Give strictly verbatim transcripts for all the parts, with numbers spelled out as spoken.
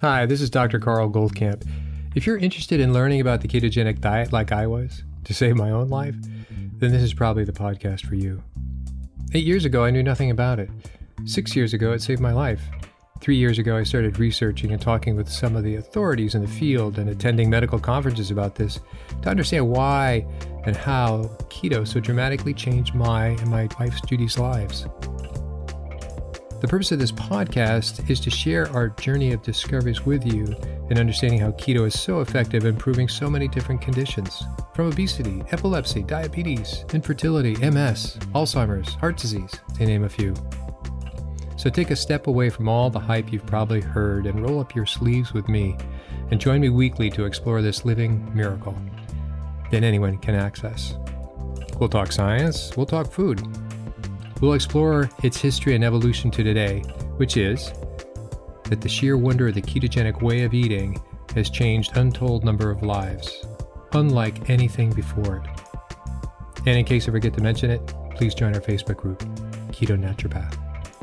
Hi, this is Doctor Carl Goldkamp. If you're interested in learning about the ketogenic diet like I was, to save my own life, then this is probably the podcast for you. Eight years ago, I knew nothing about it. Six years ago, it saved my life. Three years ago, I started researching and talking with some of the authorities in the field and attending medical conferences about this to understand why and how keto so dramatically changed my and my wife's Judy's lives. The purpose of this podcast is to share our journey of discoveries with you in understanding how keto is so effective in improving so many different conditions, from obesity, epilepsy, diabetes, infertility, M S, Alzheimer's, heart disease, to name a few. So take a step away from all the hype you've probably heard and roll up your sleeves with me and join me weekly to explore this living miracle that anyone can access. We'll talk science, we'll talk food. We'll explore its history and evolution to today, which is that the sheer wonder of the ketogenic way of eating has changed untold number of lives, unlike anything before it. And in case I forget to mention it, please join our Facebook group, Keto Naturopath.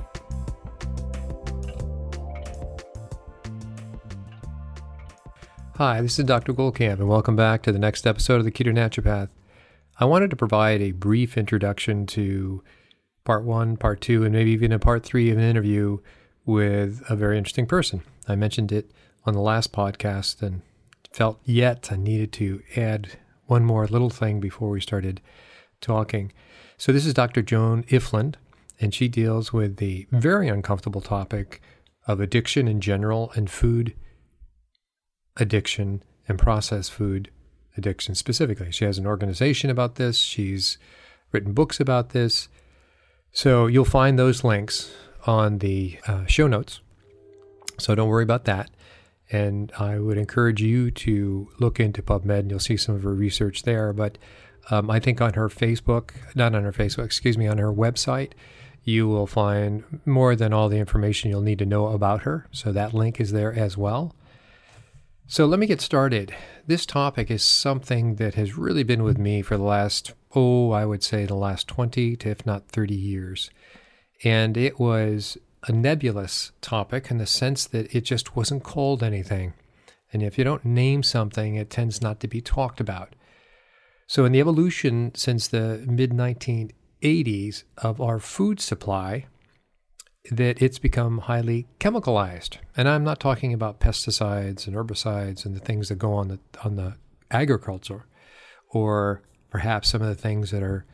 Hi, this is Doctor Goldkamp, and welcome back to the next episode of the Keto Naturopath. I wanted to provide a brief introduction to part one, part two, and maybe even a part three of an interview with a very interesting person. I mentioned it on the last podcast and felt yet I needed to add one more little thing before we started talking. So this is Doctor Joan Ifland, and she deals with the very uncomfortable topic of addiction in general and food addiction and processed food addiction specifically. She has an organization about this. She's written books about this. So you'll find those links on the uh, show notes. So don't worry about that. And I would encourage you to look into PubMed and you'll see some of her research there. But um, I think on her Facebook, not on her Facebook, excuse me, on her website, you will find more than all the information you'll need to know about her. So that link is there as well. So let me get started. This topic is something that has really been with me for the last, oh, I would say the last twenty to if not thirty years. And it was a nebulous topic in the sense that it just wasn't called anything. And if you don't name something, it tends not to be talked about. So in the evolution since the mid nineteen eighties of our food supply, that it's become highly chemicalized. And I'm not talking about pesticides and herbicides and the things that go on the on the agriculture, or perhaps some of the things that are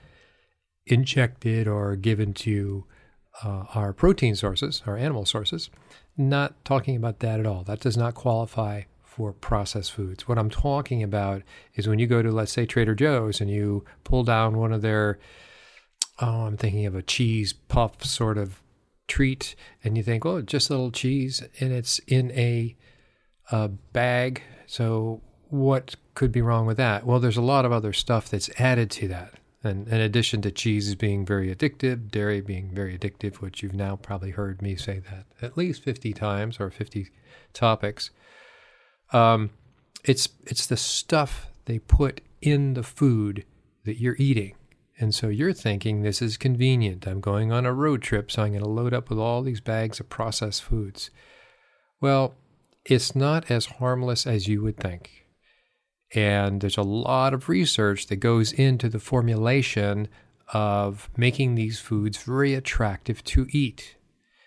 injected or given to uh, our protein sources, our animal sources. Not talking about that at all. That does not qualify for processed foods. What I'm talking about is when you go to, let's say, Trader Joe's and you pull down one of their, oh, I'm thinking of a cheese puff sort of treat, and you think, oh, just a little cheese, and it's in a, a bag. So what could be wrong with that? Well, there's a lot of other stuff that's added to that. And in addition to cheese being very addictive, dairy being very addictive, which you've now probably heard me say that at least fifty times or fifty topics. Um, it's it's the stuff they put in the food that you're eating. And so you're thinking this is convenient. I'm going on a road trip, so I'm going to load up with all these bags of processed foods. Well, it's not as harmless as you would think. And there's a lot of research that goes into the formulation of making these foods very attractive to eat.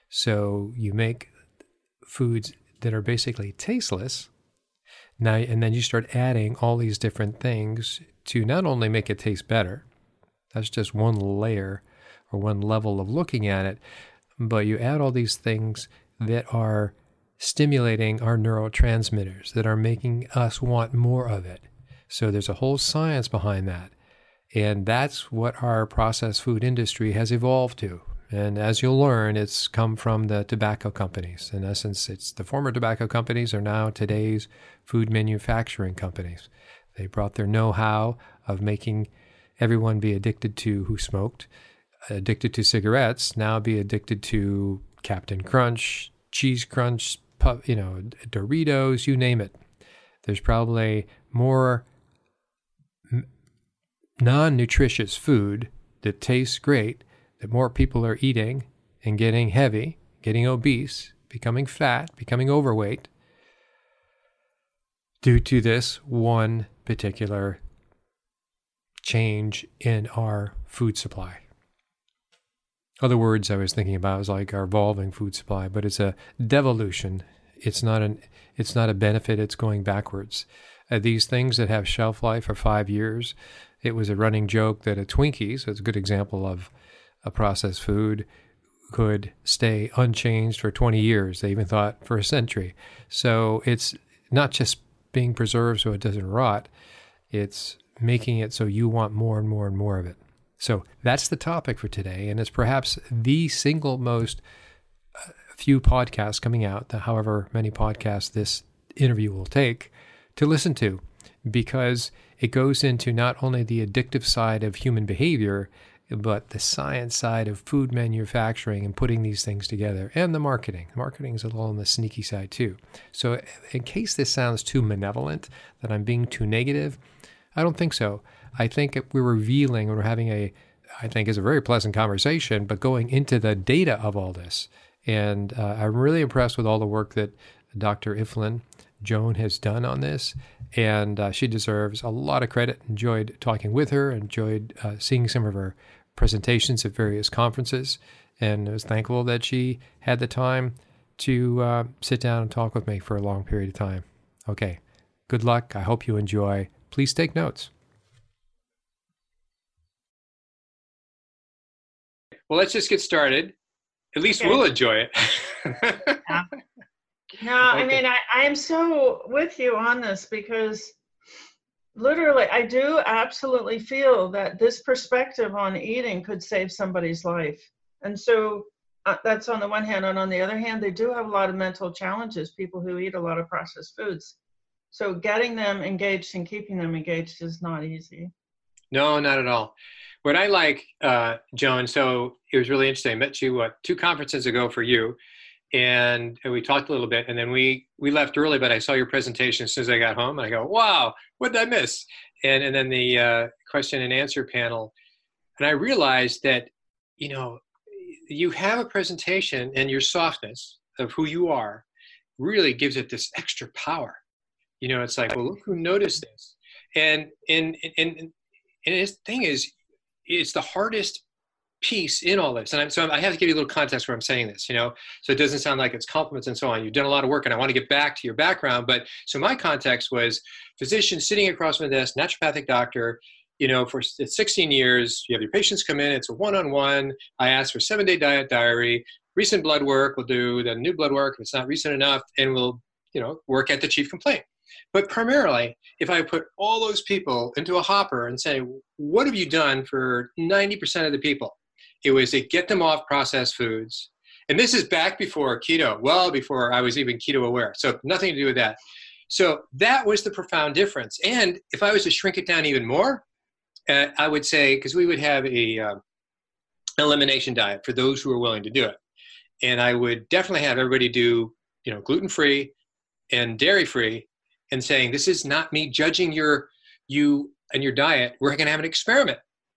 So you make foods that are basically tasteless. Now, and then you start adding all these different things to not only make it taste better, that's just one layer or one level of looking at it. But you add all these things that are stimulating our neurotransmitters, that are making us want more of it. So there's a whole science behind that. And that's what our processed food industry has evolved to. And as you'll learn, it's come from the tobacco companies. In essence, it's the former tobacco companies are now today's food manufacturing companies. They brought their know-how of making everyone be addicted to who smoked, addicted to cigarettes, now be addicted to Captain Crunch, Cheese Crunch, you know, Doritos, you name it. There's probably more non-nutritious food that tastes great that more people are eating and getting heavy, getting obese, becoming fat, becoming overweight due to this one particular change in our food supply. Other words I was thinking about is like our evolving food supply, but it's a devolution. It's not an it's not a benefit, it's going backwards. Uh, these things that have shelf life for five years, it was a running joke that a Twinkie, so it's a good example of a processed food, could stay unchanged for twenty years. They even thought for a century. So it's not just being preserved so it doesn't rot, it's making it so you want more and more and more of it. So that's the topic for today, and it's perhaps the single most uh, few podcasts coming out, the however many podcasts this interview will take, to listen to, because it goes into not only the addictive side of human behavior, but the science side of food manufacturing and putting these things together, and the marketing. Marketing is a little on the sneaky side too. So in case this sounds too malevolent, that I'm being too negative, I don't think so. I think we're revealing, we're having a, I think is a very pleasant conversation, but going into the data of all this. And uh, I'm really impressed with all the work that Doctor Iflin Joan has done on this, and uh, she deserves a lot of credit. Enjoyed talking with her, enjoyed uh, seeing some of her presentations at various conferences, and I was thankful that she had the time to uh, sit down and talk with me for a long period of time. Okay, good luck. I hope you enjoy. Please take notes. Well, let's just get started. At least Okay. we'll enjoy it. Yeah. No, I mean, I, I am so with you on this, because literally I do absolutely feel that this perspective on eating could save somebody's life. And so uh, that's on the one hand. And on the other hand, they do have a lot of mental challenges, people who eat a lot of processed foods. So getting them engaged and keeping them engaged is not easy. No, not at all. What I like, uh, Joan, so it was really interesting. I met you what, two conferences ago for you, and, and we talked a little bit, and then we, we left early, but I saw your presentation as soon as I got home, and I go, wow, what did I miss? And, and then the uh, question and answer panel, and I realized that, you know, you have a presentation, and your softness of who you are really gives it this extra power. You know, it's like, well, look who noticed this. And, and, and, and, and his thing is, it's the hardest piece in all this. And I'm, so I have to give you a little context where I'm saying this, you know, so it doesn't sound like it's compliments and so on. You've done a lot of work, and I want to get back to your background. But so my context was physician sitting across from this, naturopathic doctor, you know, for sixteen years, you have your patients come in, it's a one-on-one. I ask for seven day diet diary, recent blood work, we'll do the new blood work if it's not recent enough, and we'll, you know, work at the chief complaint. But primarily, if I put all those people into a hopper and say, what have you done for ninety percent of the people? It was to get them off processed foods. And this is back before keto, well before I was even keto aware. So nothing to do with that. So that was the profound difference. And if I was to shrink it down even more, uh, I would say, because we would have a uh, elimination diet for those who are willing to do it. And I would definitely have everybody do, you know, gluten-free and dairy-free, and saying, this is not me judging your, you and your diet. We're going to have an experiment.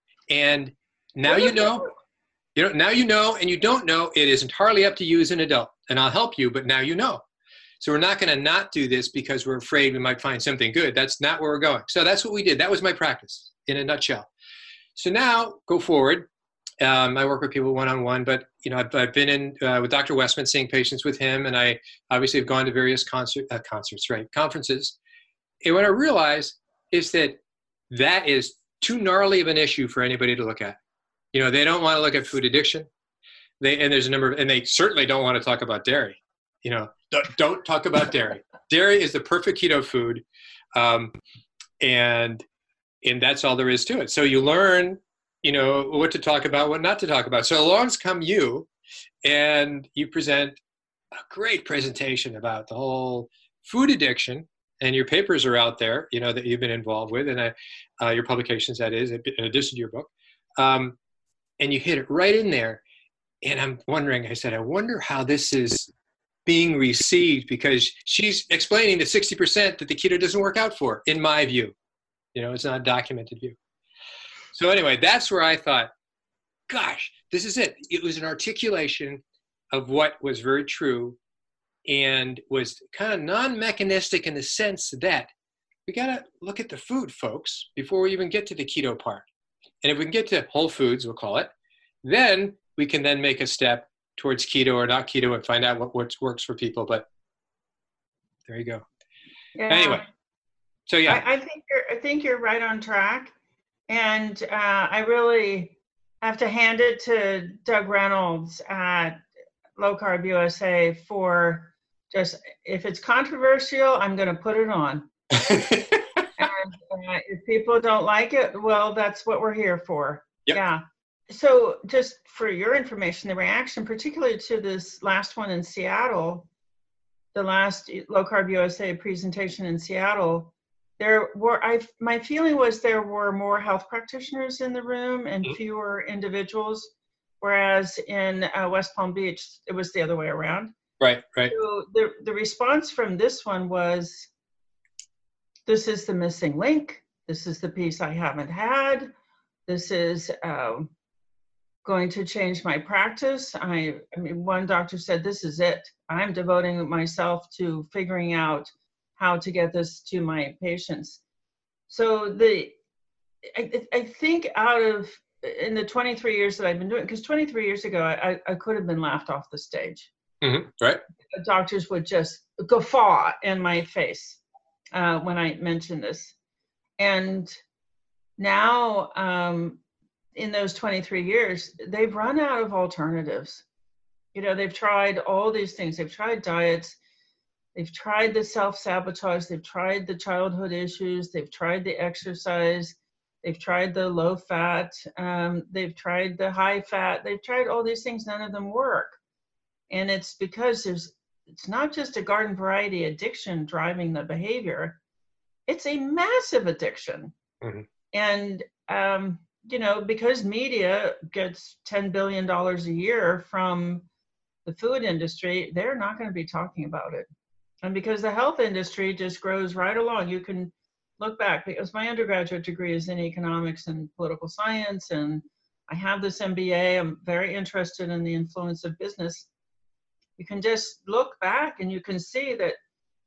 And now you know, you know, now you know, and you don't know, it is entirely up to you as an adult. And I'll help you, but now you know. So we're not going to not do this because we're afraid we might find something good. That's not where we're going. So that's what we did. That was my practice in a nutshell. So now go forward. Um, I work with people one-on-one, but you know, I've, I've been in uh, with Doctor Westman, seeing patients with him, and I obviously have gone to various concert, uh, concerts, right, conferences. And what I realize is that that is too gnarly of an issue for anybody to look at. You know, they don't want to look at food addiction. They and there's a number, of, and they certainly don't want to talk about dairy. You know, don't, don't talk about dairy. Dairy is the perfect keto food, um, and and that's all there is to it. So you learn, you know, what to talk about, what not to talk about. So along come you, and you present a great presentation about the whole food addiction, and your papers are out there, you know, that you've been involved with, and I, uh, your publications, that is, in addition to your book. Um, and you hit it right in there. And I'm wondering, I said, I wonder how this is being received, because she's explaining the sixty percent that the keto doesn't work out for, in my view. You know, it's not a documented view. So anyway, that's where I thought, gosh, this is it. It was an articulation of what was very true and was kind of non-mechanistic in the sense that we got to look at the food, folks, before we even get to the keto part. And if we can get to whole foods, we'll call it, then we can then make a step towards keto or not keto and find out what works, works for people. But there you go. Yeah. Anyway, so yeah. I, I think you're, I think you're right on track. And uh, I really have to hand it to Doug Reynolds at Low Carb U S A for just, if it's controversial, I'm going to put it on. And uh, if people don't like it, well, that's what we're here for. Yep. Yeah. So just for your information, the reaction, particularly to this last one in Seattle, the last Low Carb U S A presentation in Seattle, there were, I, my feeling was there were more health practitioners in the room and mm-hmm. fewer individuals, whereas in uh, West Palm Beach, it was the other way around. Right, right. So the, the response from this one was, this is the missing link. This is the piece I haven't had. This is uh, going to change my practice. I, I mean, one doctor said, this is it. I'm devoting myself to figuring out how to get this to my patients. So the, I, I think out of, in the twenty-three years that I've been doing, because twenty-three years ago, I, I could have been laughed off the stage. Mm-hmm. Right. The doctors would just guffaw in my face uh, when I mentioned this. And now, um, in those twenty-three years, they've run out of alternatives. You know, they've tried all these things. They've tried diets. They've tried the self-sabotage. They've tried the childhood issues. They've tried the exercise. They've tried the low fat. Um, they've tried the high fat. They've tried all these things. None of them work. And it's because there's, it's not just a garden variety addiction driving the behavior. It's a massive addiction. Mm-hmm. And, um, you know, because media gets ten billion dollars a year from the food industry, they're not going to be talking about it. And because the health industry just grows right along, you can look back, because my undergraduate degree is in economics and political science, and I have this M B A. I'm very interested in the influence of business. You can just look back and you can see that,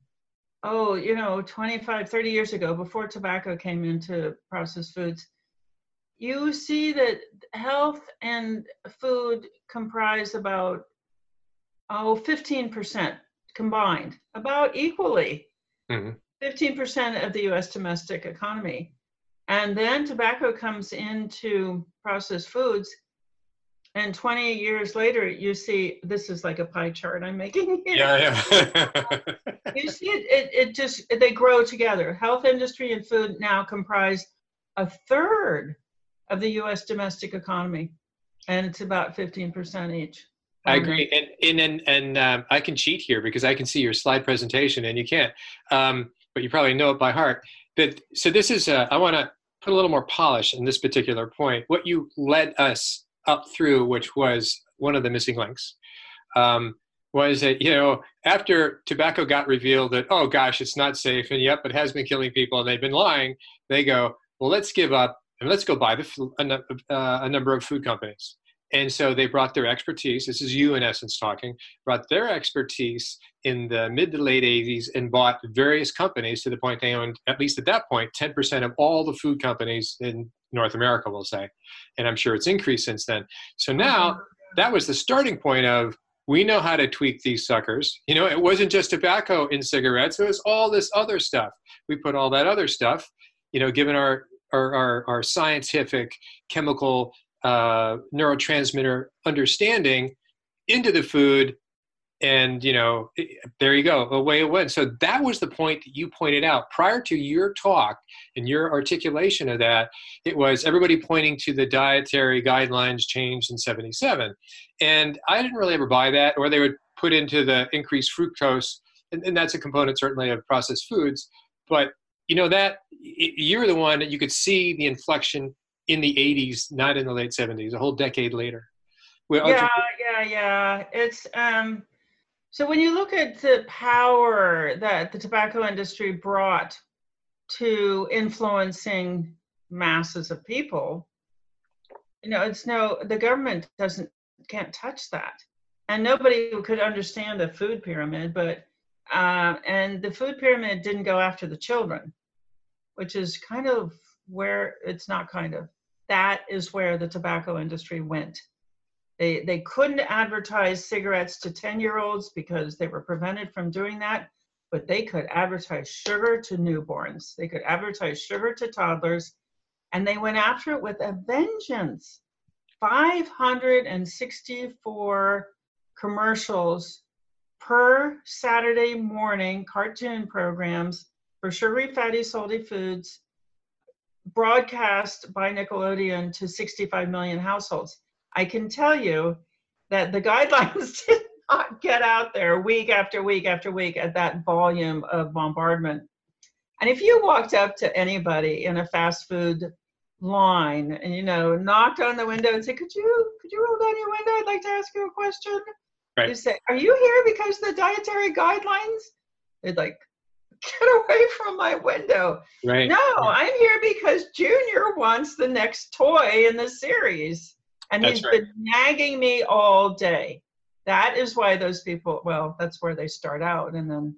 oh, you know, twenty-five, thirty years ago, before tobacco came into processed foods, you see that health and food comprise about, oh, fifteen percent combined, about equally, mm-hmm. fifteen percent of the U S domestic economy. And then tobacco comes into processed foods, and twenty years later, you see, this is like a pie chart I'm making here. Yeah, yeah. You see it, it, it just, they grow together. Health industry and food now comprise a third of the U S domestic economy, and it's about fifteen percent each. I agree, and and and, and um, I can cheat here because I can see your slide presentation, and you can't, um, but you probably know it by heart. But so this is, uh, I want to put a little more polish in this particular point. What you led us up through, which was one of the missing links, um, was that, you know, after tobacco got revealed that, oh gosh, it's not safe, and yep, it has been killing people, and they've been lying. They go, well, let's give up and let's go buy the a, uh, a number of food companies. And so they brought their expertise, this is you in essence talking, brought their expertise in the mid to late eighties and bought various companies to the point they owned, at least at that point, ten percent of all the food companies in North America, we'll say. And I'm sure it's increased since then. So now that was the starting point of, we know how to tweak these suckers. You know, it wasn't just tobacco in cigarettes, it was all this other stuff. We put all that other stuff, you know, given our, our, our, our scientific, chemical, uh, neurotransmitter understanding into the food, and, you know, it, there you go, away it went. So that was the point that you pointed out prior to your talk and your articulation of that. It was everybody pointing to the dietary guidelines changed in seventy-seven. And I didn't really ever buy that, or they would put into the increased fructose, and, and that's a component certainly of processed foods. But, you know, that it, you're the one that you could see the inflection in the eighties, not in the late seventies, a whole decade later. Well, yeah, yeah, yeah. It's um. So when you look at the power that the tobacco industry brought to influencing masses of people, you know, it's no, the government doesn't, can't touch that. and nobody could understand the food pyramid, but uh, and the food pyramid didn't go after the children, which is kind of where it's not kind of. That is where the tobacco industry went. They they couldn't advertise cigarettes to ten-year-olds because they were prevented from doing that, but they could advertise sugar to newborns. They could advertise sugar to toddlers, and they went after it with a vengeance. five hundred sixty-four commercials per Saturday morning, cartoon programs for sugary, fatty, salty foods, broadcast by Nickelodeon to sixty-five million households. I can tell you that the guidelines did not get out there week after week after week at that volume of bombardment. And if you walked up to anybody in a fast food line and, you know, knocked on the window and said, could you, could you roll down your window? I'd like to ask you a question. Right. You say, are you here because of the dietary guidelines? They'd like, get away from my window. Right. No, I'm here because Junior wants the next toy in the series. And That's he's right. been nagging me all day. That is why those people, well, that's where they start out. And then,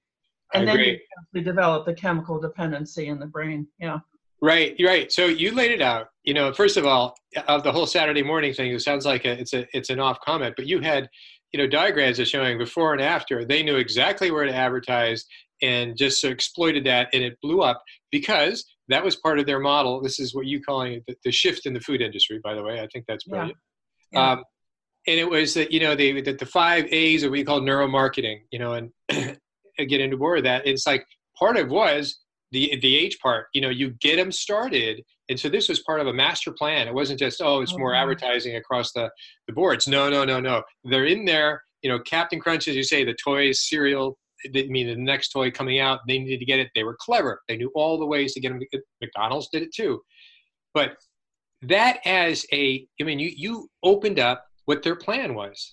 and I then agree. you actually develop the chemical dependency in the brain. Yeah. Right, you're right. So you laid it out. You know, first of all, of the whole Saturday morning thing, it sounds like a, it's a it's an off comment, but you had, you know, diagrams of showing before and after. They knew exactly where to advertise and just exploited that, and it blew up because that was part of their model. This is what you calling it the, the shift in the food industry, by the way. I think that's brilliant. Yeah. Yeah. Um, and it was that, you know, they that the five A's that we call neuromarketing, you know, and I get into more of that. It's like part of was the the H part, you know, you get them started. And so this was part of a master plan. It wasn't just, oh, it's more Okay. advertising across the, the boards. No, no, no, no. They're in there, you know, Captain Crunch, as you say, the toys, cereal, I mean, the next toy coming out, they needed to get it. They were clever. They knew all the ways to get them to get, McDonald's did it too. But that as a, I mean, you, you opened up what their plan was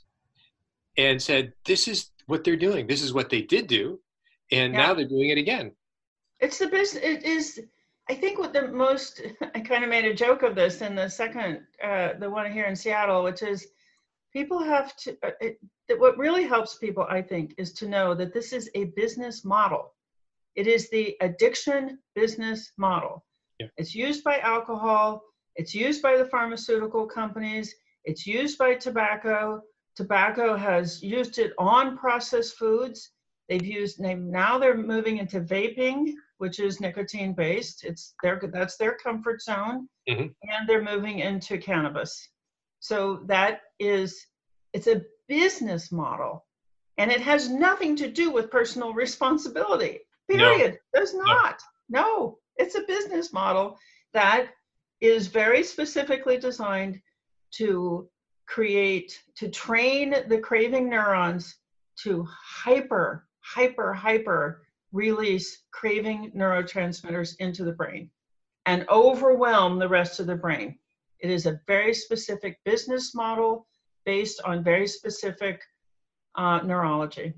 and said, this is what they're doing. This is what they did do. And Yeah. now they're doing it again. It's the business. It is, I think what the most, I kind of made a joke of this in the second, uh, the one here in Seattle, which is people have to, uh, it, that what really helps people, I think, is to know that this is a business model. It is the addiction business model. Yeah. It's used by alcohol. It's used by the pharmaceutical companies. It's used by tobacco. Tobacco has used it on processed foods. They've used, they, now they're moving into vaping, which is nicotine based. It's their, that's their comfort zone. Mm-hmm. And they're moving into cannabis. So that is, it's a business model, and it has nothing to do with personal responsibility, period. No. Does not. No. no, it's a business model that is very specifically designed to create, to train the craving neurons to hyper, hyper, hyper release craving neurotransmitters into the brain and overwhelm the rest of the brain. It is a very specific business model based on very specific uh, neurology.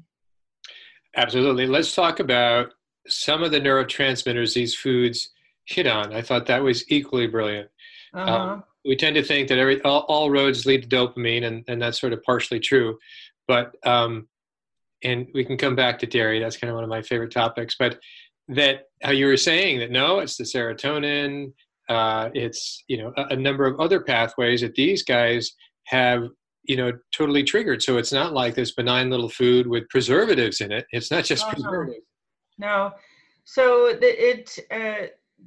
Absolutely. Let's talk about some of the neurotransmitters these foods hit on. I thought that was equally brilliant. Uh-huh. Um, we tend to think that every all, all roads lead to dopamine, and, and that's sort of partially true. But um, and we can come back to dairy. That's kind of one of my favorite topics. But that how you were saying that no, it's the serotonin. Uh, it's you know a, a number of other pathways that these guys have you know totally triggered. So it's not like this benign little food with preservatives in it. It's not just Uh-huh. preservatives. No. So the, it, uh,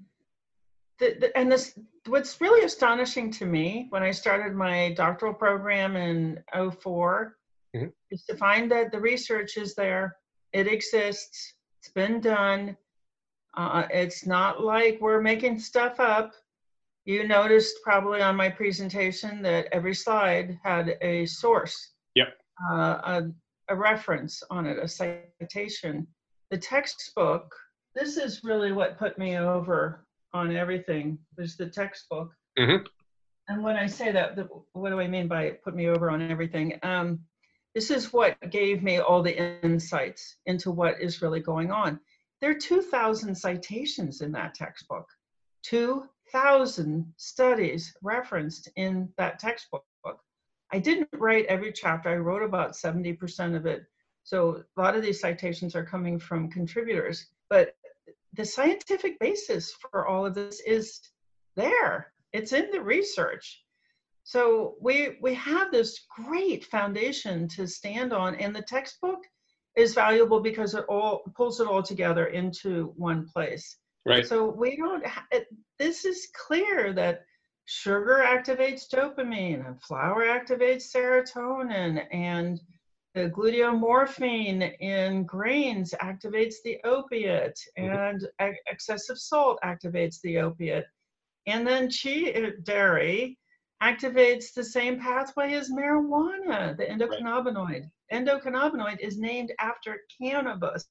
the, the, and this, what's really astonishing to me when I started my doctoral program in oh four mm-hmm. is to find that the research is there. It exists. It's been done. Uh, it's not like we're making stuff up. You noticed probably on my presentation that every slide had a source, Yep. uh, a, a reference on it, a citation. The textbook, this is really what put me over on everything, is the textbook. Mm-hmm. And when I say that, the, what do I mean by it put me over on everything? Um, this is what gave me all the insights into what is really going on. There are two thousand citations in that textbook, two thousand studies referenced in that textbook. I didn't write every chapter. I wrote about seventy percent of it. So a lot of these citations are coming from contributors, but the scientific basis for all of this is there. It's in the research. So we we have this great foundation to stand on, and the textbook is valuable because it all pulls it all together into one place. Right. So we don't. Ha- it, this is clear that sugar activates dopamine, and flour activates serotonin, and the gluteomorphine in grains activates the opiate, and mm-hmm. excessive salt activates the opiate, and then cheese dairy activates the same pathway as marijuana, the endocannabinoid. Right. Endocannabinoid is named after cannabis.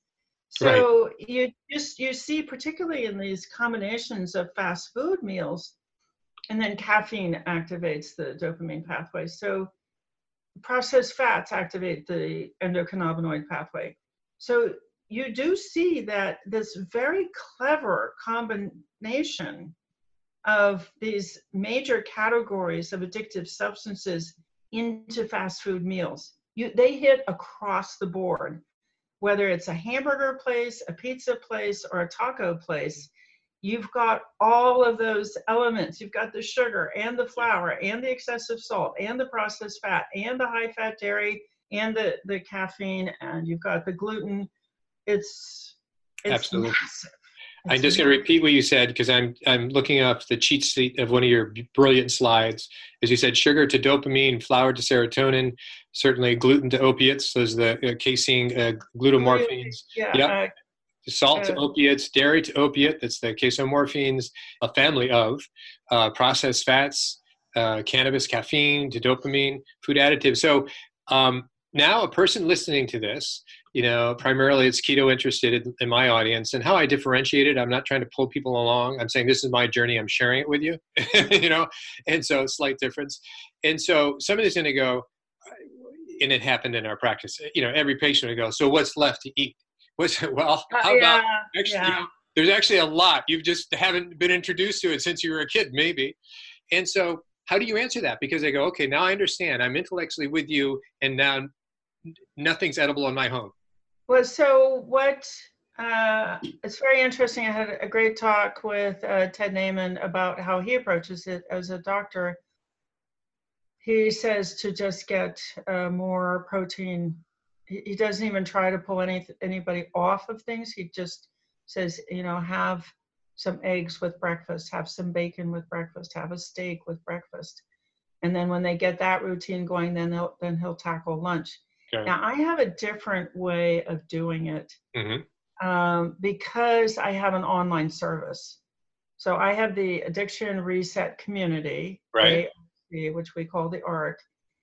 So right. you just you see, particularly in these combinations of fast food meals, and then caffeine activates the dopamine pathway. So processed fats activate the endocannabinoid pathway. So you do see that this very clever combination of these major categories of addictive substances into fast food meals. You, they hit across the board, whether it's a hamburger place, a pizza place, or a taco place. You've got all of those elements. You've got the sugar and the flour and the excessive salt and the processed fat and the high fat dairy and the, the caffeine, and you've got the gluten. It's, it's Absolutely. massive. It's I'm just going to repeat what you said, because I'm I'm looking up the cheat sheet of one of your brilliant slides. As you said, sugar to dopamine, flour to serotonin, certainly gluten to opiates. Those are the uh, casein uh, glutamorphines. Yeah. Yep. Uh, Salt to opiates, dairy to opiate, that's the casomorphines, a family of uh, processed fats, uh, cannabis, caffeine to dopamine, food additives. So um, now a person listening to this, you know, primarily it's keto interested in, in my audience, and how I differentiate it, I'm not trying to pull people along. I'm saying this is my journey. I'm sharing it with you, you know, and so slight difference. And so somebody's going to go, and it happened in our practice, you know, every patient would go, so what's left to eat? What's, well, how uh, about, yeah, actually, yeah. you know, there's actually a lot. You just haven't been introduced to it since you were a kid, maybe. And so how do you answer that? Because they go, okay, now I understand. I'm intellectually with you, and now nothing's edible in my home. Well, so what, uh, it's very interesting. I had a great talk with uh, Ted Naiman about how he approaches it as a doctor. He says to just get uh, more protein. He, he doesn't even try to pull any, anybody off of things. He just says, you know, have some eggs with breakfast, have some bacon with breakfast, have a steak with breakfast. And then when they get that routine going, then they'll, then he'll tackle lunch. Okay. Now, I have a different way of doing it mm-hmm. um, because I have an online service. So I have the Addiction Reset Community, right. which we call the A R C.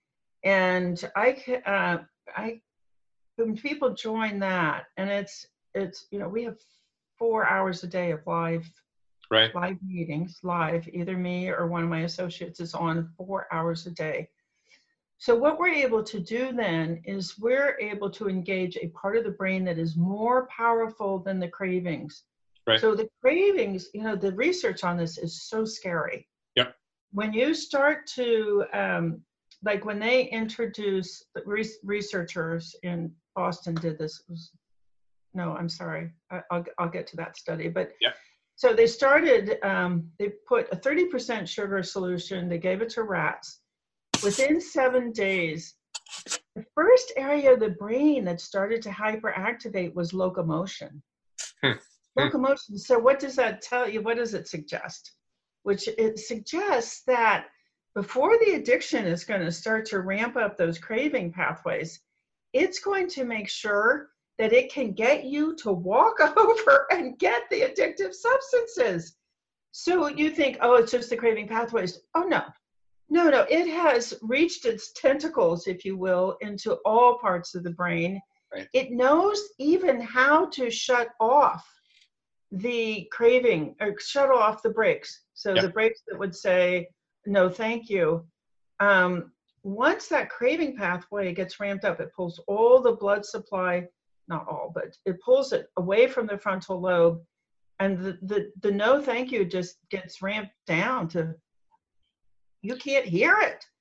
And I, uh, I, when people join that, and it's, it's, you know, we have four hours a day of live, right. live meetings, live, either me or one of my associates is on four hours a day. So what we're able to do then is we're able to engage a part of the brain that is more powerful than the cravings. Right. So the cravings, you know, the research on this is so scary. Yep. When you start to, um, like when they introduce, the re- researchers in Boston did this, it was, no, I'm sorry, I, I'll, I'll get to that study. But yep. So they started, um, they put a thirty percent sugar solution, they gave it to rats. Within seven days, the first area of the brain that started to hyperactivate was locomotion. Hmm. Locomotion. So what does that tell you? What does it suggest? Which it suggests that before the addiction is going to start to ramp up those craving pathways, it's going to make sure that it can get you to walk over and get the addictive substances. So you think, oh, it's just the craving pathways. Oh, no. No, no, it has reached its tentacles, if you will, into all parts of the brain. Right. It knows even how to shut off the craving, or shut off the brakes. So yep. the brakes that would say, no, thank you. Um, once that craving pathway gets ramped up, it pulls all the blood supply, not all, but it pulls it away from the frontal lobe. And the, the, the no thank you just gets ramped down to, you can't hear it.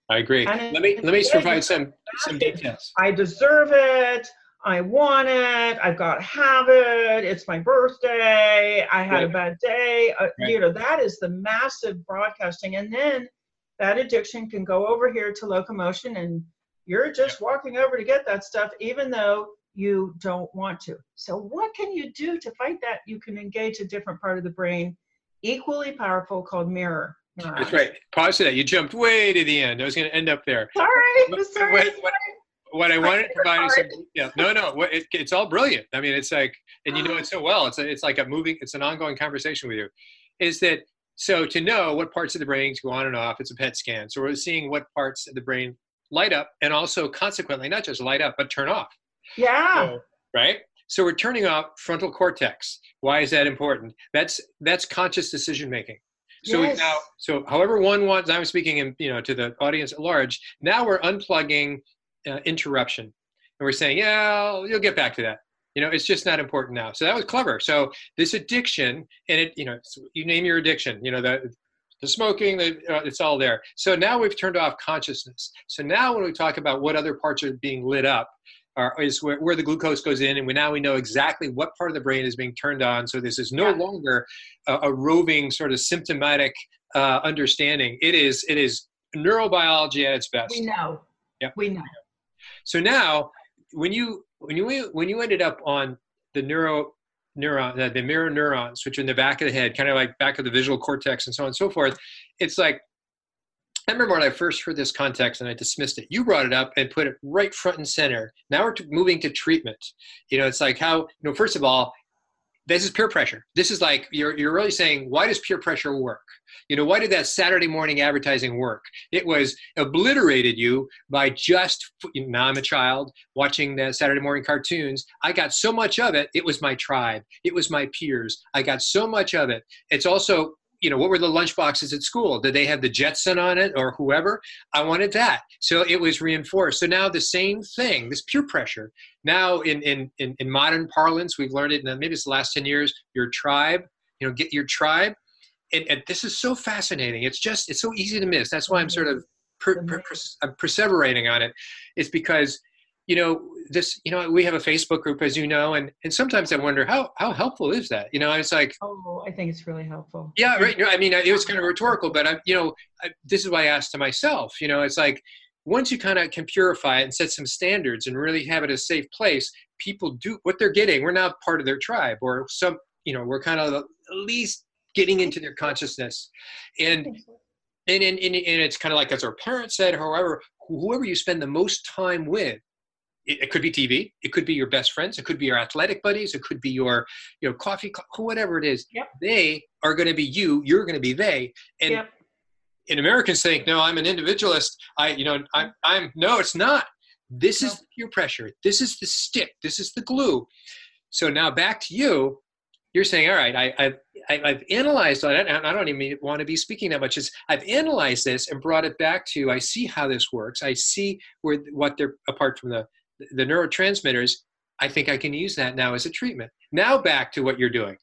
I agree. And Let me let me provide some some details. I deserve it. I want it. I've got to have it. It's my birthday. I had Right. a bad day. Uh, Right. You know, that is the massive broadcasting. And then that addiction can go over here to locomotion, and you're just walking over to get that stuff, even though you don't want to. So what can you do to fight that? You can engage a different part of the brain, equally powerful, called mirror neurons. That's right. Pause to that. You jumped way to the end. I was going to end up there. Sorry. What, sorry. what, what, what I My wanted to favorite provide is some, part. yeah, no, no, what- it, it's all brilliant. I mean, it's like, and you know it so well. It's a, it's like a moving, it's an ongoing conversation with you. Is that so? To know what parts of the brain go on and off, it's a P E T scan. So we're seeing what parts of the brain light up, and also consequently not just light up but turn off. Yeah. So, right. So we're turning off frontal cortex. Why is that important? That's that's conscious decision making. So Yes. we now, so however one wants, I'm speaking in, you know, to the audience at large. Now we're unplugging uh, interruption, and we're saying, yeah, you'll get back to that. You know, it's just not important now. So that was clever. So this addiction, and it, you know, you name your addiction. You know, the the smoking, the, uh, it's all there. So now we've turned off consciousness. So now when we talk about what other parts are being lit up, Are, is where, where the glucose goes in, and we now we know exactly what part of the brain is being turned on. So this is no Yeah. longer a, a roving sort of symptomatic uh, understanding. It is it is neurobiology at its best. We know. Yep. We know. So now, when you when you when you ended up on the neuro neuron uh, the mirror neurons, which are in the back of the head, kind of like back of the visual cortex, and so on and so forth, it's like. I remember when I first heard this context and I dismissed it. You brought it up and put it right front and center. Now we're t- moving to treatment. You know, it's like how, you know, first of all, this is peer pressure. This is like, you're you're really saying, why does peer pressure work? You know, why did that Saturday morning advertising work? It was obliterated you by just, now I'm a child watching the Saturday morning cartoons. I got so much of it. It was my tribe. It was my peers. I got so much of it. It's also, you know, what were the lunch boxes at school? Did they have the Jetson on it or whoever? I wanted that. So it was reinforced. So now the same thing, this peer pressure. Now in, in, in, in modern parlance, we've learned it in maybe it's the last ten years, your tribe, you know, get your tribe. And, and this is so fascinating. It's just, it's so easy to miss. That's why I'm sort of per, per, per, I'm perseverating on it. It's because, you know, this, you know, we have a Facebook group, as you know, and, and sometimes I wonder how, how helpful is that? You know, it's like, Oh, I think it's really helpful. yeah, right. No, I mean, it was kind of rhetorical, but I, you know, I, this is why I asked to myself, you know, it's like, once you kind of can purify it and set some standards and really have it a safe place, people do what they're getting. We're now part of their tribe, or some, you know, we're kind of at least getting into their consciousness. And, and, and, and it's kind of like, as our parents said, however, whoever you spend the most time with, it, it could be T V, it could be your best friends, it could be your athletic buddies, it could be your, you know, coffee, whatever it is. Yep. They are going to be you, you're going to be they. And Yep. and Americans think, no, I'm an individualist. I, you know, I'm, I'm, no, it's not. This No. is the peer pressure. This is the stick. This is the glue. So now back to you. You're saying, all right, I, I've, I, I've analyzed it, and I don't even want to be speaking that much. It's, I've analyzed this and brought it back to, I see how this works. I see where, what they're, apart from the, the neurotransmitters, I think I can use that now as a treatment. Now back to what you're doing.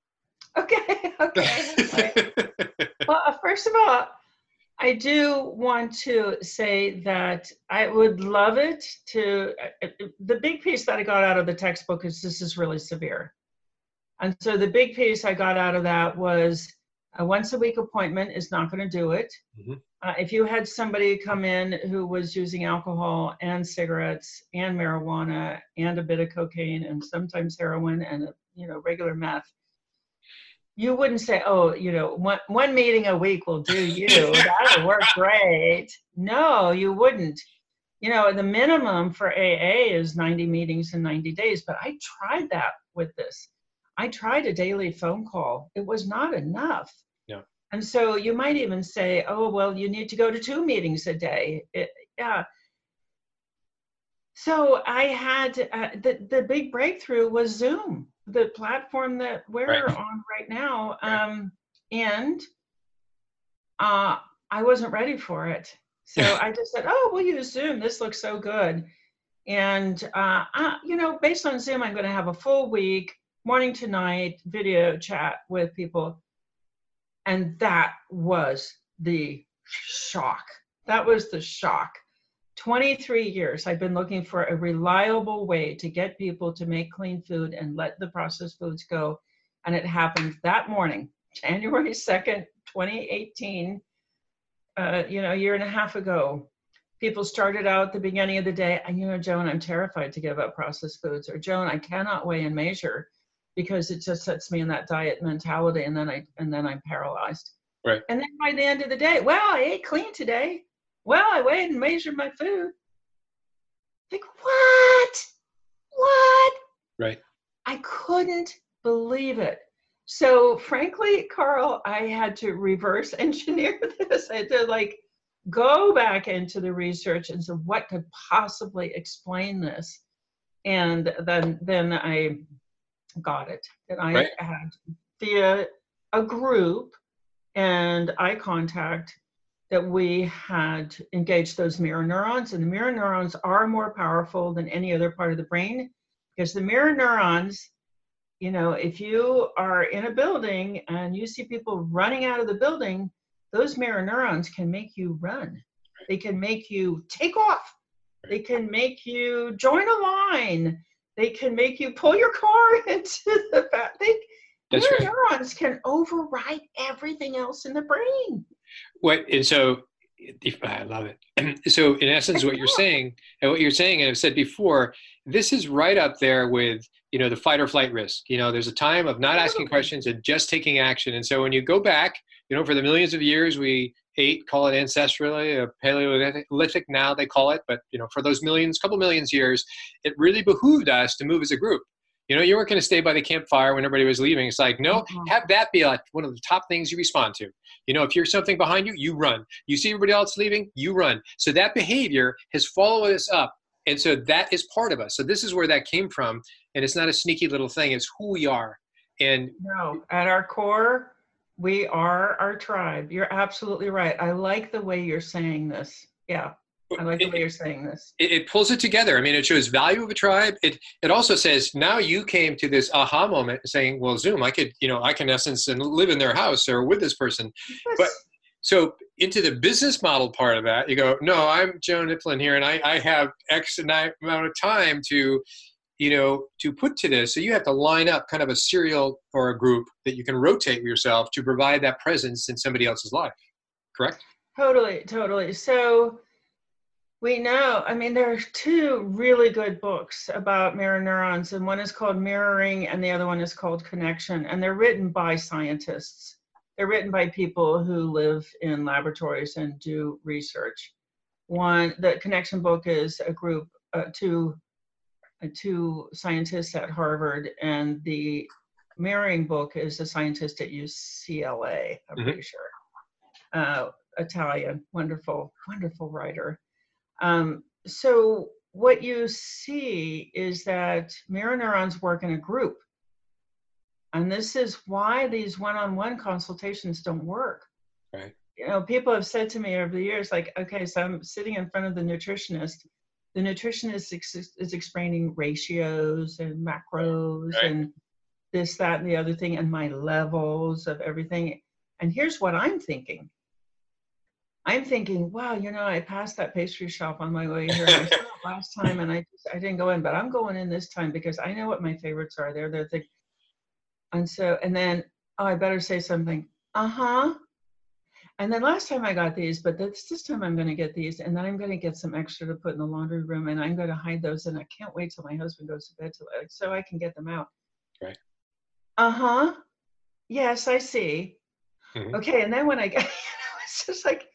Okay. Okay. Well, uh, first of all, I do want to say that I would love it to, uh, the big piece that I got out of the textbook is this is really severe. And so the big piece I got out of that was a once a week appointment is not going to do it. Mm-hmm. Uh, if you had somebody come in who was using alcohol and cigarettes and marijuana and a bit of cocaine and sometimes heroin and, you know, regular meth, you wouldn't say, oh, you know, one, one meeting a week will do you. That'll work great. No, you wouldn't. You know, the minimum for A A is ninety meetings in ninety days, but I tried that with this. I tried a daily phone call. It was not enough. Yeah. And so you might even say, oh, well, you need to go to two meetings a day. It, yeah. So I had, uh, the, the big breakthrough was Zoom, the platform that we're Right. on right now. Right. Um, and uh, I wasn't ready for it. So I just said, oh, we'll use Zoom. This looks so good. And, uh, I, you know, based on Zoom, I'm going to have a full week, morning to night, video chat with people. And that was the shock. That was the shock. twenty-three years I've been looking for a reliable way to get people to make clean food and let the processed foods go. And it happened that morning, January second, twenty eighteen, uh, you know, a year and a half ago. People started out at the beginning of the day, and you know, Joan, I'm terrified to give up processed foods, or Joan, I cannot weigh and measure because it just sets me in that diet mentality, and then I and then I'm paralyzed. Right. And then by the end of the day, well, I ate clean today. Well, I weighed and measured my food. Like, what? What? Right. I couldn't believe it. So frankly, Carl, I had to reverse engineer this. I had to like go back into the research and say, what could possibly explain this? And then then I got it. That I Right. had via a group and eye contact that we had engaged those mirror neurons. And the mirror neurons are more powerful than any other part of the brain, because the mirror neurons, you know, if you are in a building and you see people running out of the building, those mirror neurons can make you run. They can make you take off. They can make you join a line. They can make you pull your car into the back. They, That's mirror right. neurons can override everything else in the brain. What and so I love it. So in essence, what you're saying, and what you're saying, and I've said before, this is right up there with, you know, the fight or flight risk. You know, there's a time of not asking questions and just taking action. And so when you go back, you know, for the millions of years we ate, call it ancestrally, or Paleolithic now they call it, but you know, for those millions, couple millions years, it really behooved us to move as a group. You know, you weren't going to stay by the campfire when everybody was leaving. It's like, no, Mhm. have that be like one of the top things you respond to. You know, if you're something behind you, you run. You see everybody else leaving, you run. So that behavior has followed us up. And so that is part of us. So this is where that came from. And it's not a sneaky little thing. It's who we are. And No, at our core, we are our tribe. You're absolutely right. I like the way you're saying this. Yeah, I like the way you're saying this. It, it pulls it together. I mean, it shows value of a tribe. It it also says now you came to this aha moment saying, well, Zoom, I could, you know, I can in essence and live in their house or with this person. Yes. But so into the business model part of that, you go, no, I'm Joan Iplin here, and I, I have X amount of time to, you know, to put to this. So you have to line up kind of a serial or a group that you can rotate yourself to provide that presence in somebody else's life. Correct? Totally, totally. So we know, I mean, there are two really good books about mirror neurons, and one is called Mirroring and the other one is called Connection, and they're written by scientists. They're written by people who live in laboratories and do research. One, the Connection book is a group, uh, two, uh, two scientists at Harvard, and the Mirroring book is a scientist at U C L A, I'm Mhm. pretty sure. Uh, Italian, wonderful, wonderful writer. Um, so what you see is that mirror neurons work in a group. And this is why these one-on-one consultations don't work. Right. You know, people have said to me over the years, like, okay, so I'm sitting in front of the nutritionist. The nutritionist is, is explaining ratios and macros Right. and this, that, and the other thing, and my levels of everything. And here's what I'm thinking. I'm thinking, wow, you know, I passed that pastry shop on my way here and I saw it last time and I just, I didn't go in, but I'm going in this time because I know what my favorites are. They're they're the, and so, and then, oh, I better say something. Uh-huh. And then last time I got these, but this, this time I'm going to get these, and then I'm going to get some extra to put in the laundry room, and I'm going to hide those, and I can't wait till my husband goes to bed to, so I can get them out. Right. Uh-huh. Yes, I see. Mhm. Okay, and then when I get, you know, it's just like,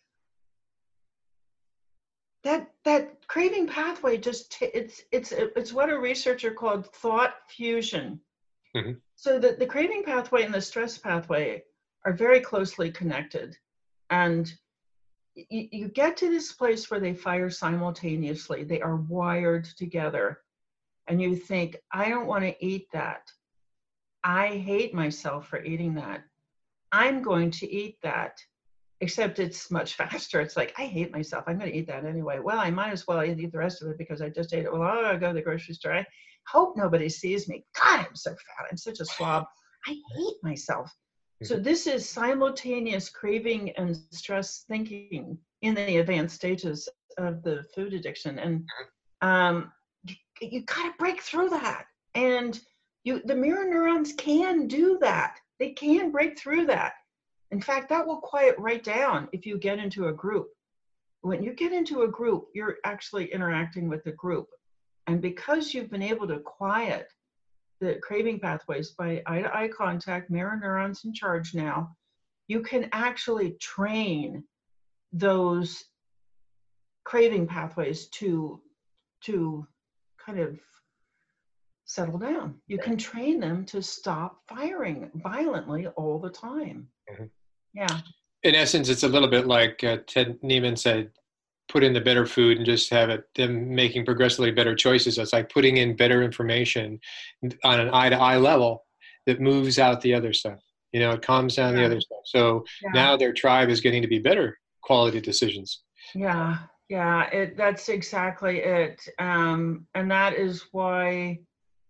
that that craving pathway just t- it's it's it's what a researcher called thought fusion. Mm-hmm. So the, the craving pathway and the stress pathway are very closely connected, and y- you get to this place where they fire simultaneously. They are wired together, and you think, I don't want to eat that. I hate myself for eating that. I'm going to eat that. Except it's much faster. It's like, I hate myself. I'm going to eat that anyway. Well, I might as well eat the rest of it because I just ate it. Well, I gotta go to the grocery store. I hope nobody sees me. God, I'm so fat. I'm such a slob. I hate myself. So this is simultaneous craving and stress thinking in the advanced stages of the food addiction. And um, you, you gotta break through that. And you, the mirror neurons can do that. They can break through that. In fact, that will quiet right down if you get into a group. When you get into a group, you're actually interacting with the group. And because you've been able to quiet the craving pathways by eye-to-eye contact, mirror neurons in charge now, you can actually train those craving pathways to, to kind of settle down. You can train them to stop firing violently all the time. Mm-hmm. Yeah. In essence, it's a little bit like uh, Ted Neiman said, put in the better food and just have it, them making progressively better choices. It's like putting in better information on an eye-to-eye level that moves out the other stuff. You know, it calms down yeah. the other stuff. So yeah. now their tribe is getting to be better quality decisions. Yeah, yeah, it, that's exactly it. Um, and that is why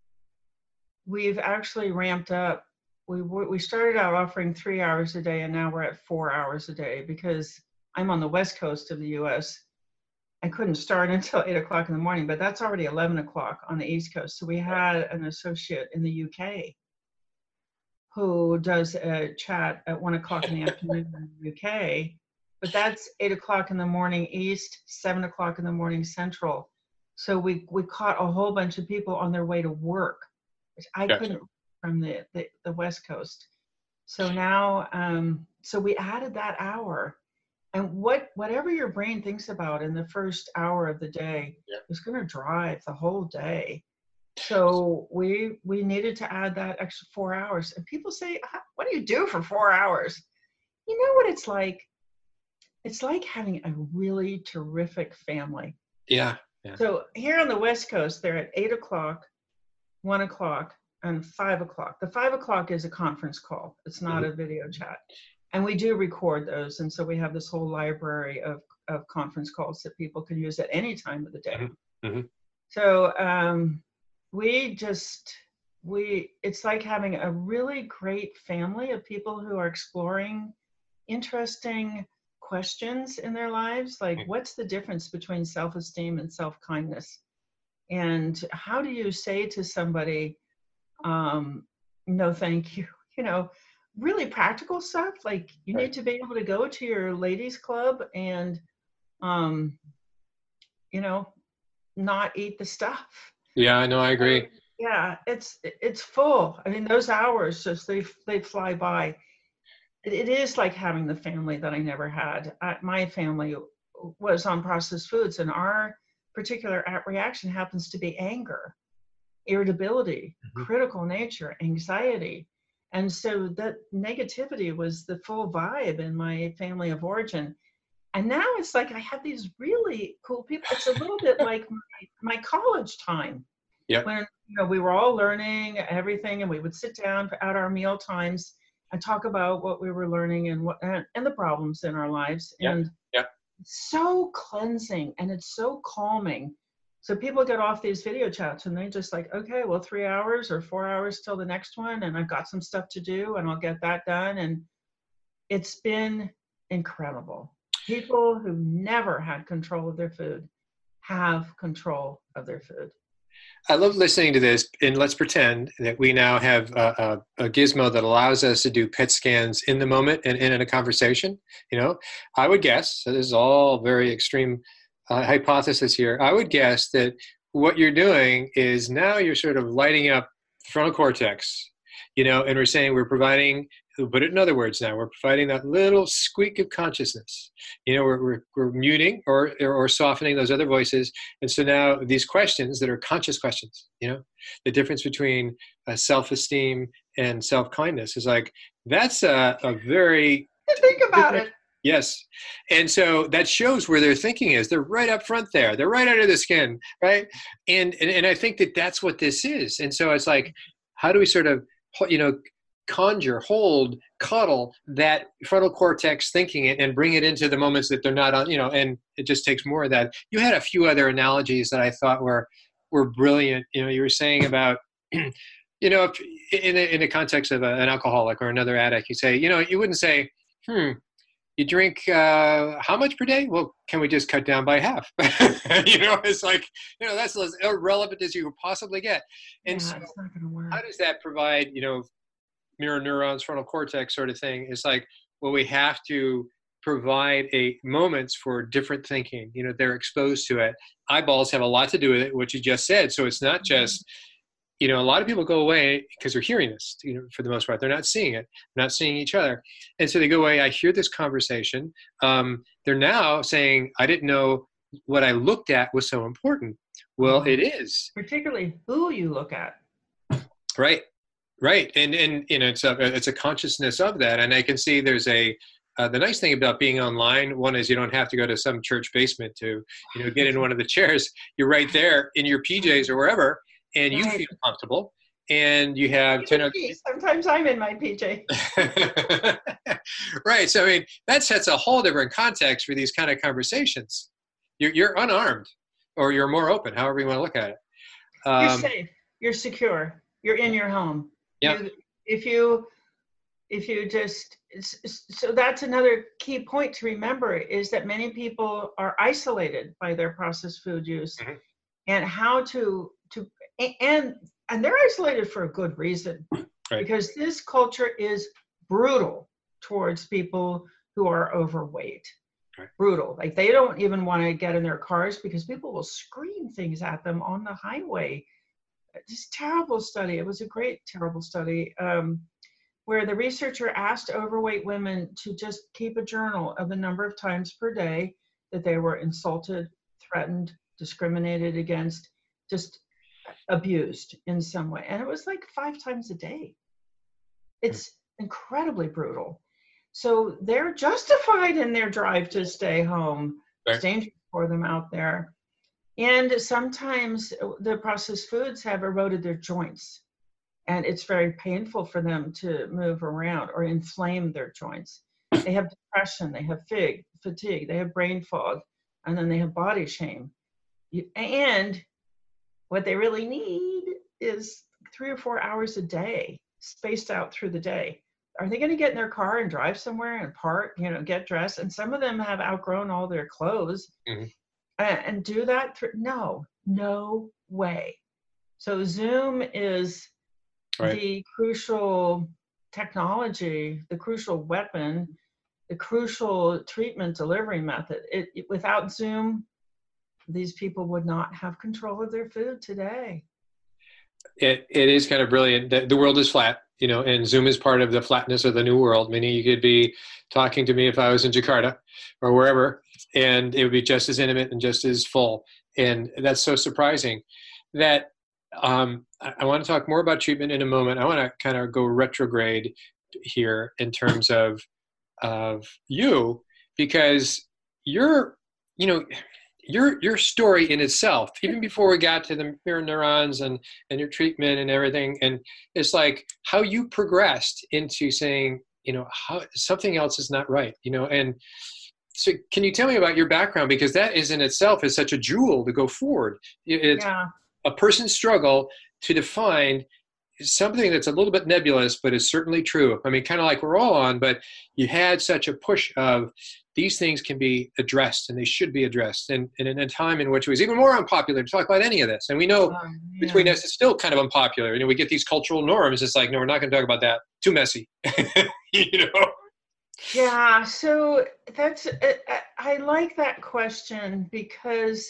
we've actually ramped up. We, we started out offering three hours a day, and now we're at four hours a day because I'm on the West Coast of the U S I couldn't start until eight o'clock in the morning, but that's already eleven o'clock on the East Coast. So we had an associate in the U K who does a chat at one o'clock in the afternoon in the U K, but that's eight o'clock in the morning East, seven o'clock in the morning Central. So we, we caught a whole bunch of people on their way to work, which I gotcha. couldn't from the, the, the West Coast. So now, um, so we added that hour. And what whatever your brain thinks about in the first hour of the day yeah. is going to drive the whole day. So we we needed to add that extra four hours. And people say, "What do you do for four hours?" You know what it's like? It's like having a really terrific family. Yeah. yeah. So here on the West Coast, they're at eight o'clock, one o'clock, and five o'clock. The five o'clock is a conference call. It's not mm-hmm. a video chat. And we do record those. And so we have this whole library of, of conference calls that people can use at any time of the day. Mm-hmm. So um, we just, we, it's like having a really great family of people who are exploring interesting questions in their lives. Like, mm-hmm. what's the difference between self-esteem and self-kindness? And how do you say to somebody, um, no, thank you, you know, really practical stuff. Like you right. need to be able to go to your ladies club and, um, you know, not eat the stuff. Yeah, I know. I agree. So, yeah, it's, it's full. I mean, those hours just, they, they fly by. It, it is like having the family that I never had. I, my family was on processed foods, and our particular reaction happens to be anger, irritability, mm-hmm. critical nature, anxiety. And so that negativity was the full vibe in my family of origin. And now it's like I have these really cool people. It's a little bit like my, my college time. Yep. When you know we were all learning everything, and we would sit down at our meal times and talk about what we were learning and what and, and the problems in our lives. Yep. And yep. it's so cleansing and it's so calming. So people get off these video chats and they just like, okay, well, three hours or four hours till the next one. And I've got some stuff to do and I'll get that done. And it's been incredible. People who never had control of their food have control of their food. I love listening to this. And let's pretend that we now have a, a, a gizmo that allows us to do P E T scans in the moment and, and in a conversation. You know, I would guess, so this is all very extreme Uh, hypothesis here. I would guess that what you're doing is now you're sort of lighting up frontal cortex, you know, and we're saying we're providing, we'll put it in other words now, we're providing that little squeak of consciousness. You know, we're, we're, we're muting or, or, or softening those other voices. And so now these questions that are conscious questions, you know, the difference between uh, self-esteem and self-kindness is like, that's a, a very... Think about it. Yes. And so that shows where their thinking is. They're right up front there. They're right under the skin, right? And, and and I think that that's what this is. And so it's like, how do we sort of, you know, conjure, hold, cuddle that frontal cortex thinking it and bring it into the moments that they're not on, you know, and it just takes more of that. You had a few other analogies that I thought were were brilliant. You know, you were saying about, you know, if, in a, in the context of a, an alcoholic or another addict, you say, you know, you wouldn't say, hmm, you drink uh, how much per day? Well, can we just cut down by half? You know, it's like, you know, that's as irrelevant as you could possibly get. And yeah, so it's not gonna work. how does that provide, you know, mirror neurons, frontal cortex sort of thing? It's like, well, we have to provide a moments for different thinking. You know, they're exposed to it. Eyeballs have a lot to do with it, what you just said. So it's not just, you know, a lot of people go away because they're hearing this, you know, for the most part. They're not seeing it, they're not seeing each other. And so they go away, I hear this conversation. Um, they're now saying, I didn't know what I looked at was so important. Well, it is. Particularly who you look at. Right, right. And, and you know, it's a, it's a consciousness of that. And I can see there's a, uh, the nice thing about being online, one is you don't have to go to some church basement to, you know, get in one of the chairs. You're right there in your P Js or wherever, and you Right. feel comfortable, and you have ten other. Sometimes I'm in my P J. Right. So I mean, that sets a whole different context for these kind of conversations. You're you're unarmed, or you're more open, however you want to look at it. Um, You're safe. You're secure. You're in your home. Yeah. You, if you, if you just, so that's another key point to remember is that many people are isolated by their processed food use, mm-hmm. and how to to and and they're isolated for a good reason, right. because this culture is brutal towards people who are overweight. Right. Brutal. Like they don't even want to get in their cars because people will scream things at them on the highway. This terrible study. It was a great terrible study um, where the researcher asked overweight women to just keep a journal of the number of times per day that they were insulted, threatened, discriminated against, just abused in some way. And it was like five times a day. It's incredibly brutal. So they're justified in their drive to stay home. Right. It's dangerous for them out there. And sometimes the processed foods have eroded their joints, and it's very painful for them to move around or inflame their joints. They have depression, they have fig, fatigue, they have brain fog, and then they have body shame. And what they really need is three or four hours a day, spaced out through the day. Are they going to get in their car and drive somewhere and park, you know, get dressed? And some of them have outgrown all their clothes. Mm-hmm. And do that through, no, no way. So Zoom is right. the crucial technology, the crucial weapon, the crucial treatment delivery method. It, it, without Zoom, these people would not have control of their food today. It It is kind of brilliant. The, the world is flat, you know, and Zoom is part of the flatness of the new world, meaning you could be talking to me if I was in Jakarta or wherever, and it would be just as intimate and just as full. And that's so surprising that um, I, I want to talk more about treatment in a moment. I want to kind of go retrograde here in terms of, of you, because you're, you know, your, your story in itself, even before we got to the mirror neurons and, and your treatment and everything. And it's like how you progressed into saying, you know, how something else is not right, you know, and so can you tell me about your background? Because that is in itself is such a jewel to go forward. It's yeah. a person's struggle to define something that's a little bit nebulous, but is certainly true. I mean, kind of like we're all on, but you had such a push of these things can be addressed and they should be addressed. And, and in a time in which it was even more unpopular to talk about any of this. And we know oh, between us, it's still kind of unpopular. You know, we get these cultural norms. It's like, no, we're not going to talk about that. Too messy, you know? Yeah, so that's, I like that question because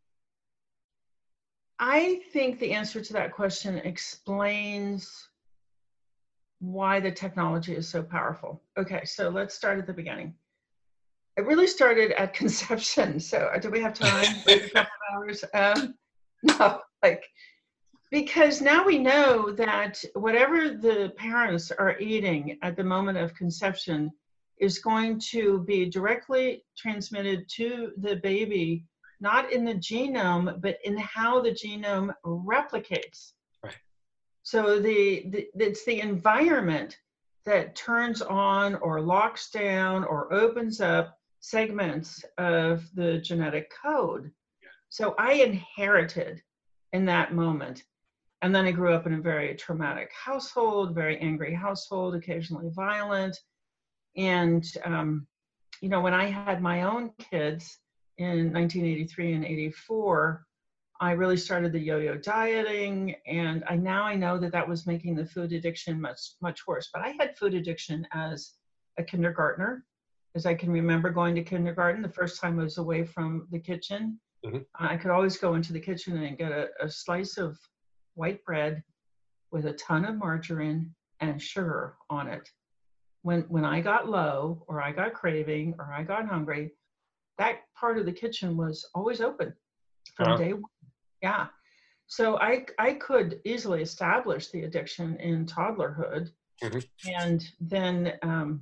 I think the answer to that question explains why the technology is so powerful. Okay, so let's start at the beginning. It really started at conception. So do we have time? Like a couple of hours? Um, no, like, because now we know that whatever the parents are eating at the moment of conception is going to be directly transmitted to the baby, not in the genome, but in how the genome replicates. Right. So the, the it's the environment that turns on or locks down or opens up segments of the genetic code. Yeah. So I inherited in that moment And then I grew up in a very traumatic household, very angry household, occasionally violent. And, um, you know, when I had my own kids in nineteen eighty-three and eighty-four, I really started the yo-yo dieting. And I now I know that that was making the food addiction much, much worse. But I had food addiction as a kindergartner, as I can remember going to kindergarten. The first time I was away from the kitchen, mm-hmm. I could always go into the kitchen and get a, a slice of white bread with a ton of margarine and sugar on it. When when I got low, or I got craving, or I got hungry, that part of the kitchen was always open from uh-huh. day one. Yeah. So I I could easily establish the addiction in toddlerhood. Mm-hmm. And then, um,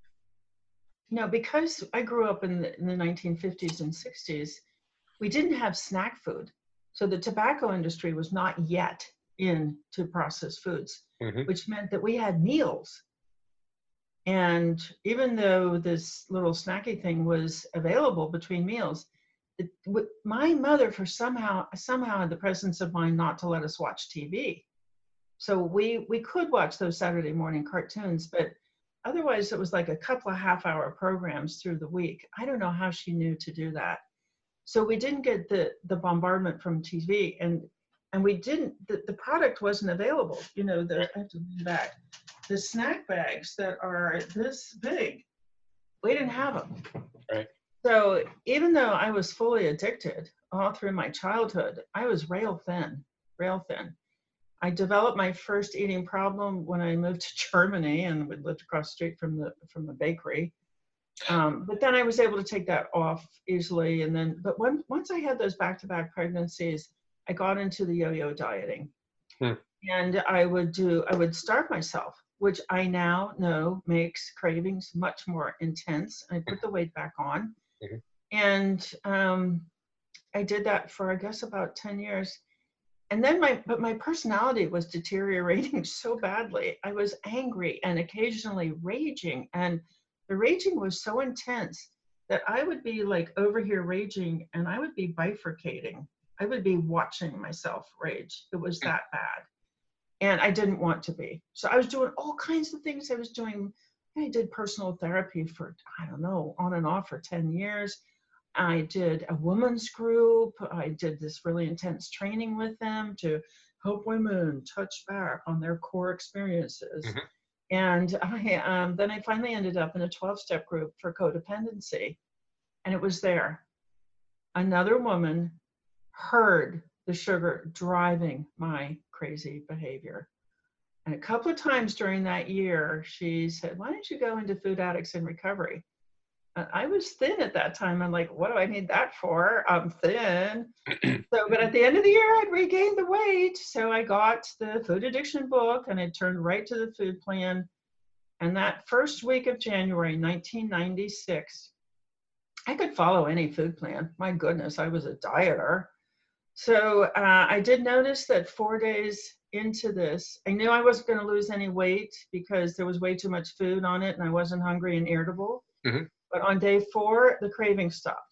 you know, because I grew up in the, in the nineteen fifties and sixties, we didn't have snack food. So the tobacco industry was not yet into processed foods, mm-hmm. which meant that we had meals. And even though this little snacky thing was available between meals, it, my mother, for somehow, somehow had the presence of mind not to let us watch T V. So we, we could watch those Saturday morning cartoons, but otherwise it was like a couple of half hour programs through the week. I don't know how she knew to do that. So we didn't get the, the bombardment from T V, and and we didn't, the, the product wasn't available. You know, the, I have to lean back. The snack bags that are this big, we didn't have them. Right. So even though I was fully addicted all through my childhood, I was rail thin, rail thin. I developed my first eating problem when I moved to Germany, and we lived across the street from the from the bakery. Um, but then I was able to take that off easily. And then, but when, once I had those back-to-back pregnancies, I got into the yo-yo dieting. Hmm. And I would do, I would starve myself, which I now know makes cravings much more intense. I put the weight back on. Mm-hmm. And um, I did that for, I guess, about ten years. And then my, but my personality was deteriorating so badly. I was angry and occasionally raging. And the raging was so intense that I would be like over here raging, and I would be bifurcating. I would be watching myself rage. It was that bad. And I didn't want to be. So I was doing all kinds of things. I was doing, I did personal therapy for, I don't know, on and off for ten years. I did a women's group. I did this really intense training with them to help women touch back on their core experiences. Mm-hmm. And I, um, then I finally ended up in a twelve-step group for codependency. And it was there. Another woman heard the sugar driving my crazy behavior. And a couple of times during that year, she said, why don't you go into Food Addicts in Recovery? And I was thin at that time. I'm like, what do I need that for? I'm thin. So, but at the end of the year, I'd regained the weight. So I got the food addiction book, and I turned right to the food plan. And that first week of January, nineteen ninety-six, I could follow any food plan. My goodness, I was a dieter. So uh, I did notice that four days into this, I knew I wasn't going to lose any weight because there was way too much food on it, and I wasn't hungry and irritable. Mm-hmm. But on day four, the cravings stopped.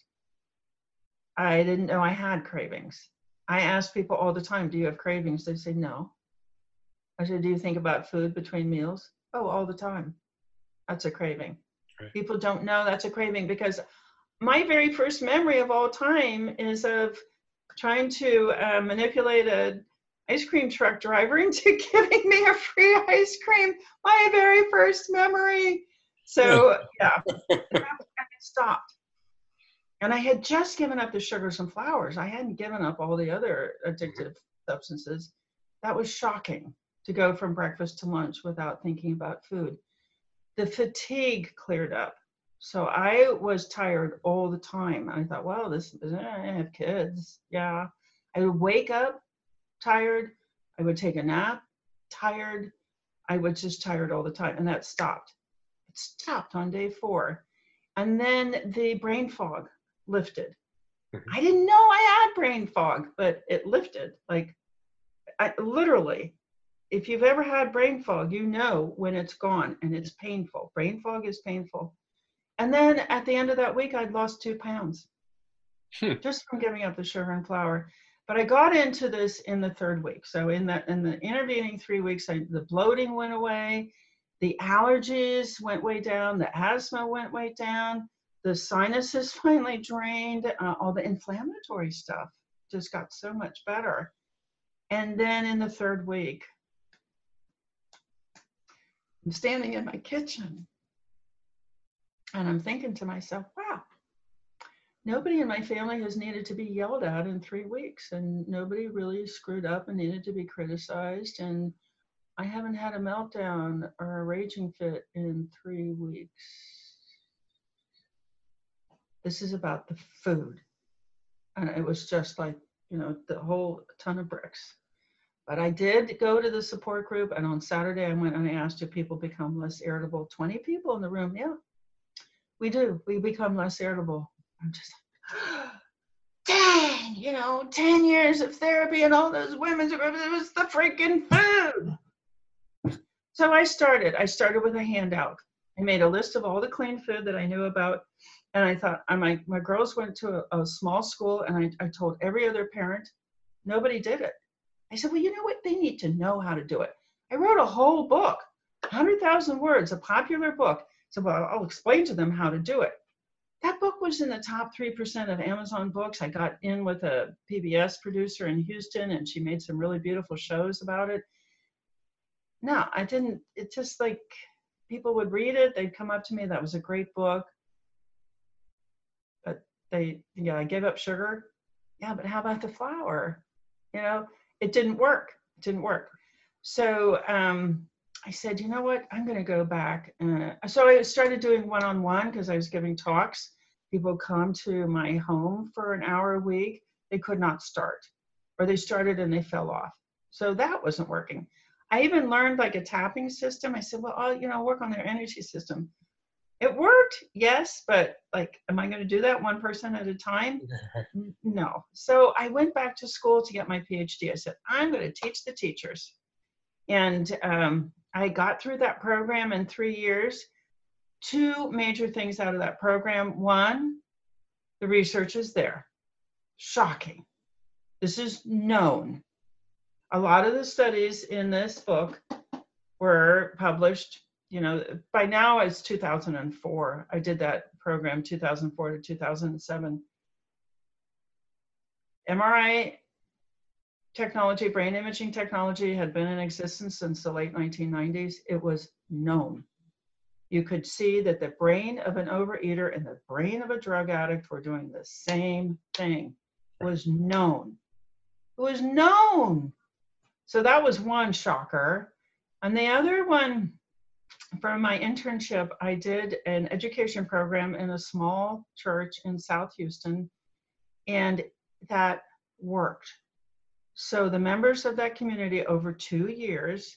I didn't know I had cravings. I ask people all the time, do you have cravings? They say, no. I said, do you think about food between meals? Oh, all the time. That's a craving. Right. People don't know that's a craving, because my very first memory of all time is of trying to uh, manipulate an ice cream truck driver into giving me a free ice cream. My very first memory. So yeah, it stopped. And I had just given up the sugars and flours. I hadn't given up all the other addictive substances. That was shocking, to go from breakfast to lunch without thinking about food. The fatigue cleared up. So I was tired all the time. I thought, well, this, I have kids. Yeah. I would wake up tired. I would take a nap tired. I was just tired all the time. And that stopped. It stopped on day four. And then the brain fog lifted. I didn't know I had brain fog, but it lifted. Like, I literally, if you've ever had brain fog, you know when it's gone, and it's painful. Brain fog is painful. And then at the end of that week, I'd lost two pounds hmm. just from giving up the sugar and flour. But I got into this in the third week. So in the in the intervening three weeks, I, the bloating went away, the allergies went way down, the asthma went way down, the sinuses finally drained, uh, all the inflammatory stuff just got so much better. And then in the third week, I'm standing in my kitchen and I'm thinking to myself, wow, nobody in my family has needed to be yelled at in three weeks, and nobody really screwed up and needed to be criticized. And I haven't had a meltdown or a raging fit in three weeks. This is about the food. And it was just like, you know, the whole ton of bricks. But I did go to the support group, and on Saturday I went and I asked, do people become less irritable? twenty people in the room. Yeah, we do. We become less irritable. I'm just like, dang, you know, ten years of therapy and all those women's groups, it was the freaking food. So I started, I started with a handout. I made a list of all the clean food that I knew about. And I thought, and my, my girls went to a, a small school, and I, I told every other parent, nobody did it. I said, well, you know what? They need to know how to do it. I wrote a whole book, one hundred thousand words, a popular book. So well, I'll explain to them how to do it. That book was in the top three percent of Amazon books. I got in with a P B S producer in Houston, and she made some really beautiful shows about it. No, I didn't. It's just like people would read it. They'd come up to me. That was a great book. But they, yeah, I gave up sugar. Yeah, but how about the flour? You know, it didn't work. It didn't work. So um, I said, you know what? I'm going to go back. Uh, so I started doing one-on-one because I was giving talks. People come to my home for an hour a week. They could not start, or they started and they fell off. So that wasn't working. I even learned like a tapping system. I said, well, I'll, you know, work on their energy system. It worked, yes, but like, am I going to do that one person at a time? No. So I went back to school to get my P H D. I said, I'm going to teach the teachers. And um, I got through that program in three years. Two major things out of that program. One, the research is there. Shocking. This is known. A lot of the studies in this book were published, you know, by now it's two thousand four. I did that program two thousand four to two thousand seven. M R I technology, brain imaging technology had been in existence since the late nineteen nineties. It was known. You could see that the brain of an overeater and the brain of a drug addict were doing the same thing. It was known. It was known. So that was one shocker. And the other one, for my internship, I did an education program in a small church in South Houston, and that worked. So the members of that community over two years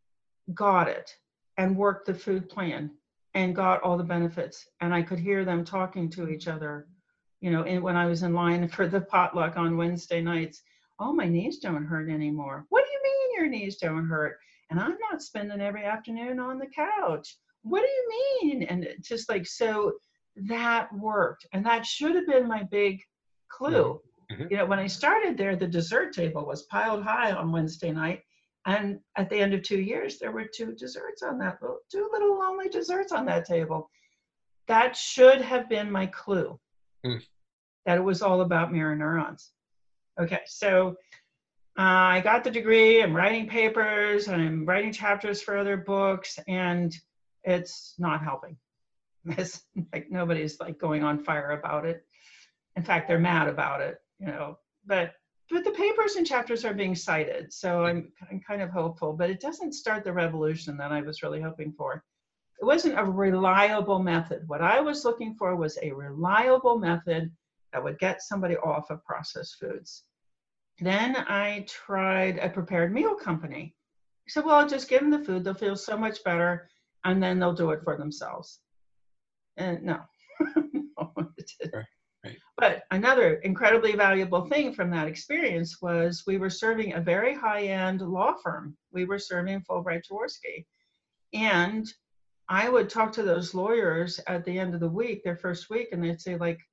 got it and worked the food plan and got all the benefits. And I could hear them talking to each other, you know, and when I was in line for the potluck on Wednesday nights, oh, my knees don't hurt anymore. What do you mean your knees don't hurt? And I'm not spending every afternoon on the couch. What do you mean? And it just like, so that worked. And that should have been my big clue. Mm-hmm. You know, when I started there, the dessert table was piled high on Wednesday night. And at the end of two years, there were two desserts on that, little, two little lonely desserts on that table. That should have been my clue, mm. that it was all about mirror neurons. Okay, so uh, I got the degree, I'm writing papers, I'm writing chapters for other books, and it's not helping. It's like nobody's like going on fire about it. In fact, they're mad about it, you know, but but the papers and chapters are being cited, so I'm, I'm kind of hopeful, but it doesn't start the revolution that I was really hoping for. It wasn't a reliable method. What I was looking for was a reliable method that would get somebody off of processed foods. Then I tried a prepared meal company. I said, well, I'll just give them the food. They'll feel so much better, and then they'll do it for themselves. And no, no it didn't. Right. But another incredibly valuable thing from that experience was we were serving a very high-end law firm. We were serving Fulbright Jaworski. And I would talk to those lawyers at the end of the week, their first week, and they'd say, like,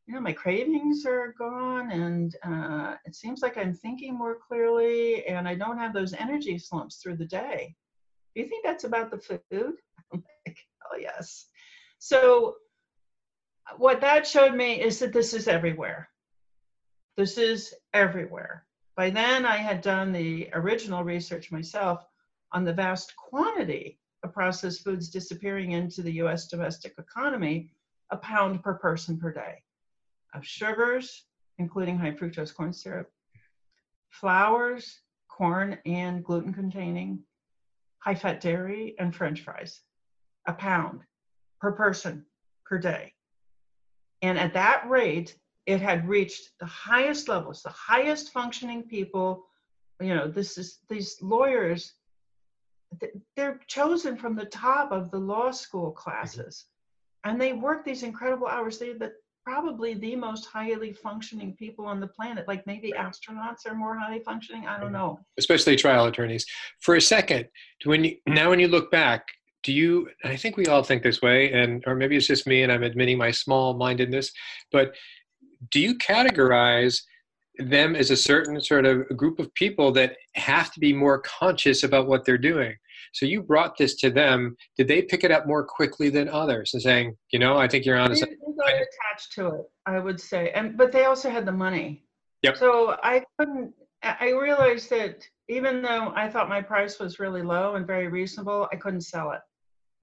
you know, my cravings are gone, and uh, it seems like I'm thinking more clearly, and I don't have those energy slumps through the day. Do you think that's about the food? I'm like, oh, yes. So what that showed me is that this is everywhere. This is everywhere. By then, I had done the original research myself on the vast quantity of processed foods disappearing into the U S domestic economy, a pound per person per day, of sugars, including high fructose corn syrup, flours, corn and gluten containing, high fat dairy, and French fries, a pound per person per day. And at that rate, it had reached the highest levels, the highest functioning people. You know, this is these lawyers, they're chosen from the top of the law school classes, and they work these incredible hours. They're the, probably the most highly functioning people on the planet. Like maybe astronauts are more highly functioning. I don't know. Especially trial attorneys. For a second, when you, now when you look back, do you, I think we all think this way, and or maybe it's just me and I'm admitting my small-mindedness, but do you categorize them as a certain sort of group of people that have to be more conscious about what they're doing? So you brought this to them. Did they pick it up more quickly than others and saying, you know, I think you're on to something? They got attached to it, I would say. And but they also had the money. Yep. So I couldn't, I realized that even though I thought my price was really low and very reasonable, I couldn't sell it.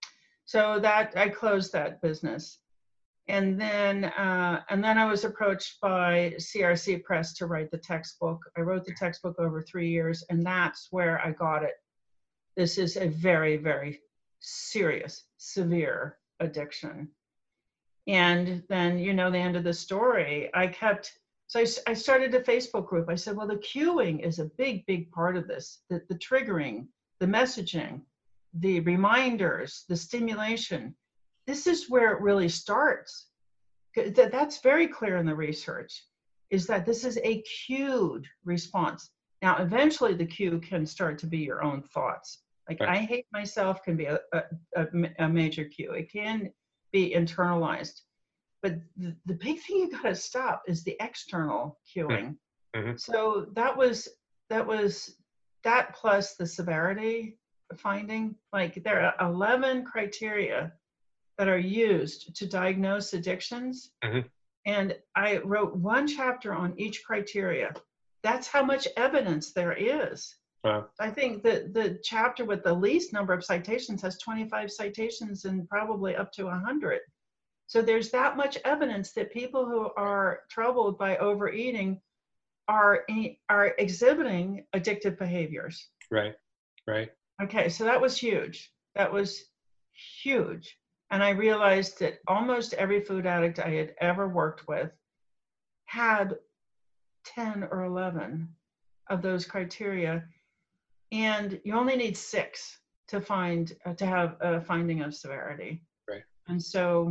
So that I closed that business. And then, uh, and then I was approached by C R C Press to write the textbook. I wrote the textbook over three years, and that's where I got it. This is a very, very serious, severe addiction. And then, you know, the end of the story, I kept, so I, I started a Facebook group. I said, well, the cueing is a big, big part of this, the, the triggering, the messaging, the reminders, the stimulation. This is where it really starts. That's very clear in the research, is that this is a cued response. Now, eventually the cue can start to be your own thoughts. Like, right. I hate myself can be a, a, a major cue. It can be internalized. But the, the big thing you gotta stop is the external cueing. Mm-hmm. So that was, that was, that plus the severity finding, like there are eleven criteria that are used to diagnose addictions. Mm-hmm. And I wrote one chapter on each criteria. That's how much evidence there is. Wow. I think that the chapter with the least number of citations has twenty-five citations and probably up to one hundred. So there's that much evidence that people who are troubled by overeating are, are exhibiting addictive behaviors. Right, right. Okay, so that was huge. That was huge. And I realized that almost every food addict I had ever worked with had ten or eleven of those criteria. And you only need six to find, uh, to have a finding of severity. Right. And so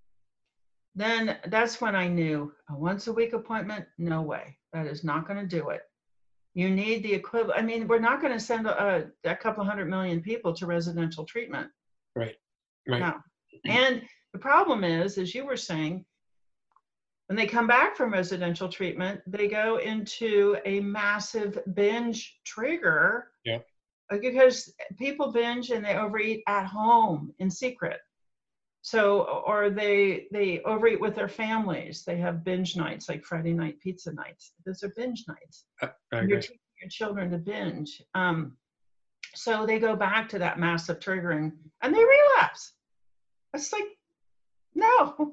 then that's when I knew a once a week appointment, no way, that is not going to do it. You need the equivalent. I mean, we're not going to send a, a couple hundred million people to residential treatment. Right. Right. No. And the problem is, as you were saying, when they come back from residential treatment, they go into a massive binge trigger. Yeah. Because people binge and they overeat at home in secret. So, or they they overeat with their families. They have binge nights, like Friday night pizza nights. Those are binge nights. I, I You're teaching your children to binge. Um, so they go back to that massive triggering and they relapse. It's like, no,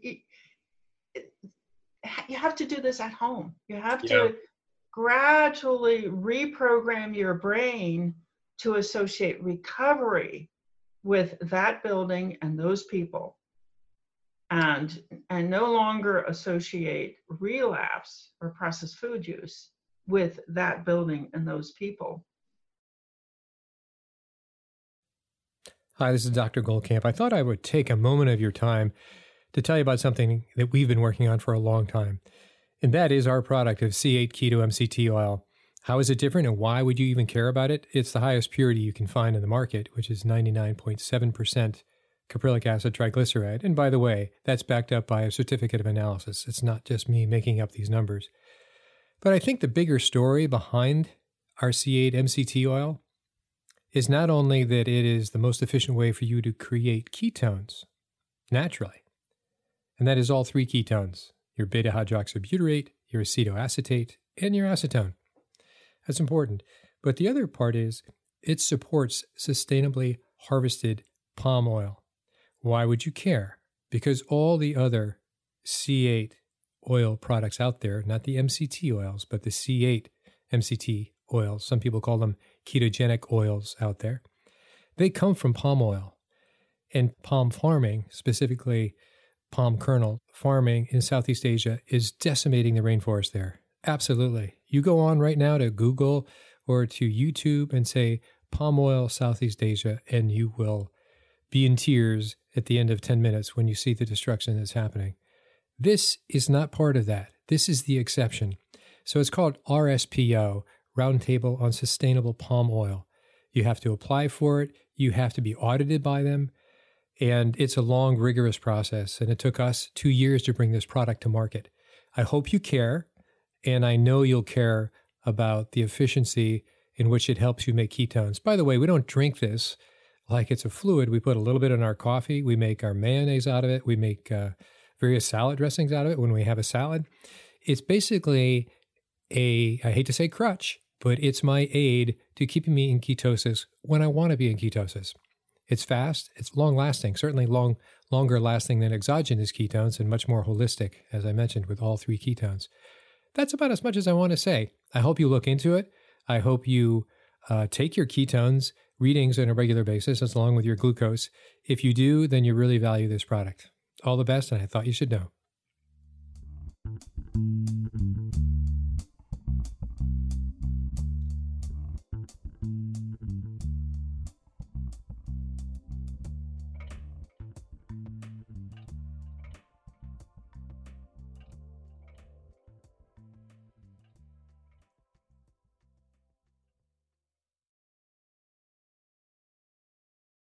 you have to do this at home. You have to yeah. gradually reprogram your brain to associate recovery with that building and those people, and and no longer associate relapse or processed food use with that building and those people. Hi, this is Doctor Goldkamp. I thought I would take a moment of your time to tell you about something that we've been working on for a long time, and that is our product of C eight Keto M C T oil. How is it different, and why would you even care about it? It's the highest purity you can find in the market, which is ninety-nine point seven percent caprylic acid triglyceride. And by the way, that's backed up by a certificate of analysis. It's not just me making up these numbers. But I think the bigger story behind our C eight M C T oil is not only that it is the most efficient way for you to create ketones naturally, and that is all three ketones, your beta-hydroxybutyrate, your acetoacetate, and your acetone. That's important. But the other part is it supports sustainably harvested palm oil. Why would you care? Because all the other C eight oil products out there, not the M C T oils, but the C eight M C T oils, some people call them ketogenic oils out there, they come from palm oil. And palm farming, specifically palm kernel farming in Southeast Asia, is decimating the rainforest there. Absolutely. You go on right now to Google or to YouTube and say palm oil Southeast Asia, and you will be in tears at the end of ten minutes when you see the destruction that's happening. This is not part of that. This is the exception. So it's called R S P O, Roundtable on Sustainable Palm Oil. You have to apply for it. You have to be audited by them. And it's a long, rigorous process. And it took us two years to bring this product to market. I hope you care. And I know you'll care about the efficiency in which it helps you make ketones. By the way, we don't drink this like it's a fluid. We put a little bit in our coffee. We make our mayonnaise out of it. We make uh, various salad dressings out of it when we have a salad. It's basically a, I hate to say crutch, but it's my aid to keeping me in ketosis when I want to be in ketosis. It's fast, it's long-lasting, certainly long, longer lasting than exogenous ketones and much more holistic, as I mentioned, with all three ketones. That's about as much as I want to say. I hope you look into it. I hope you uh, take your ketones readings on a regular basis, as along with your glucose. If you do, then you really value this product. All the best, and I thought you should know.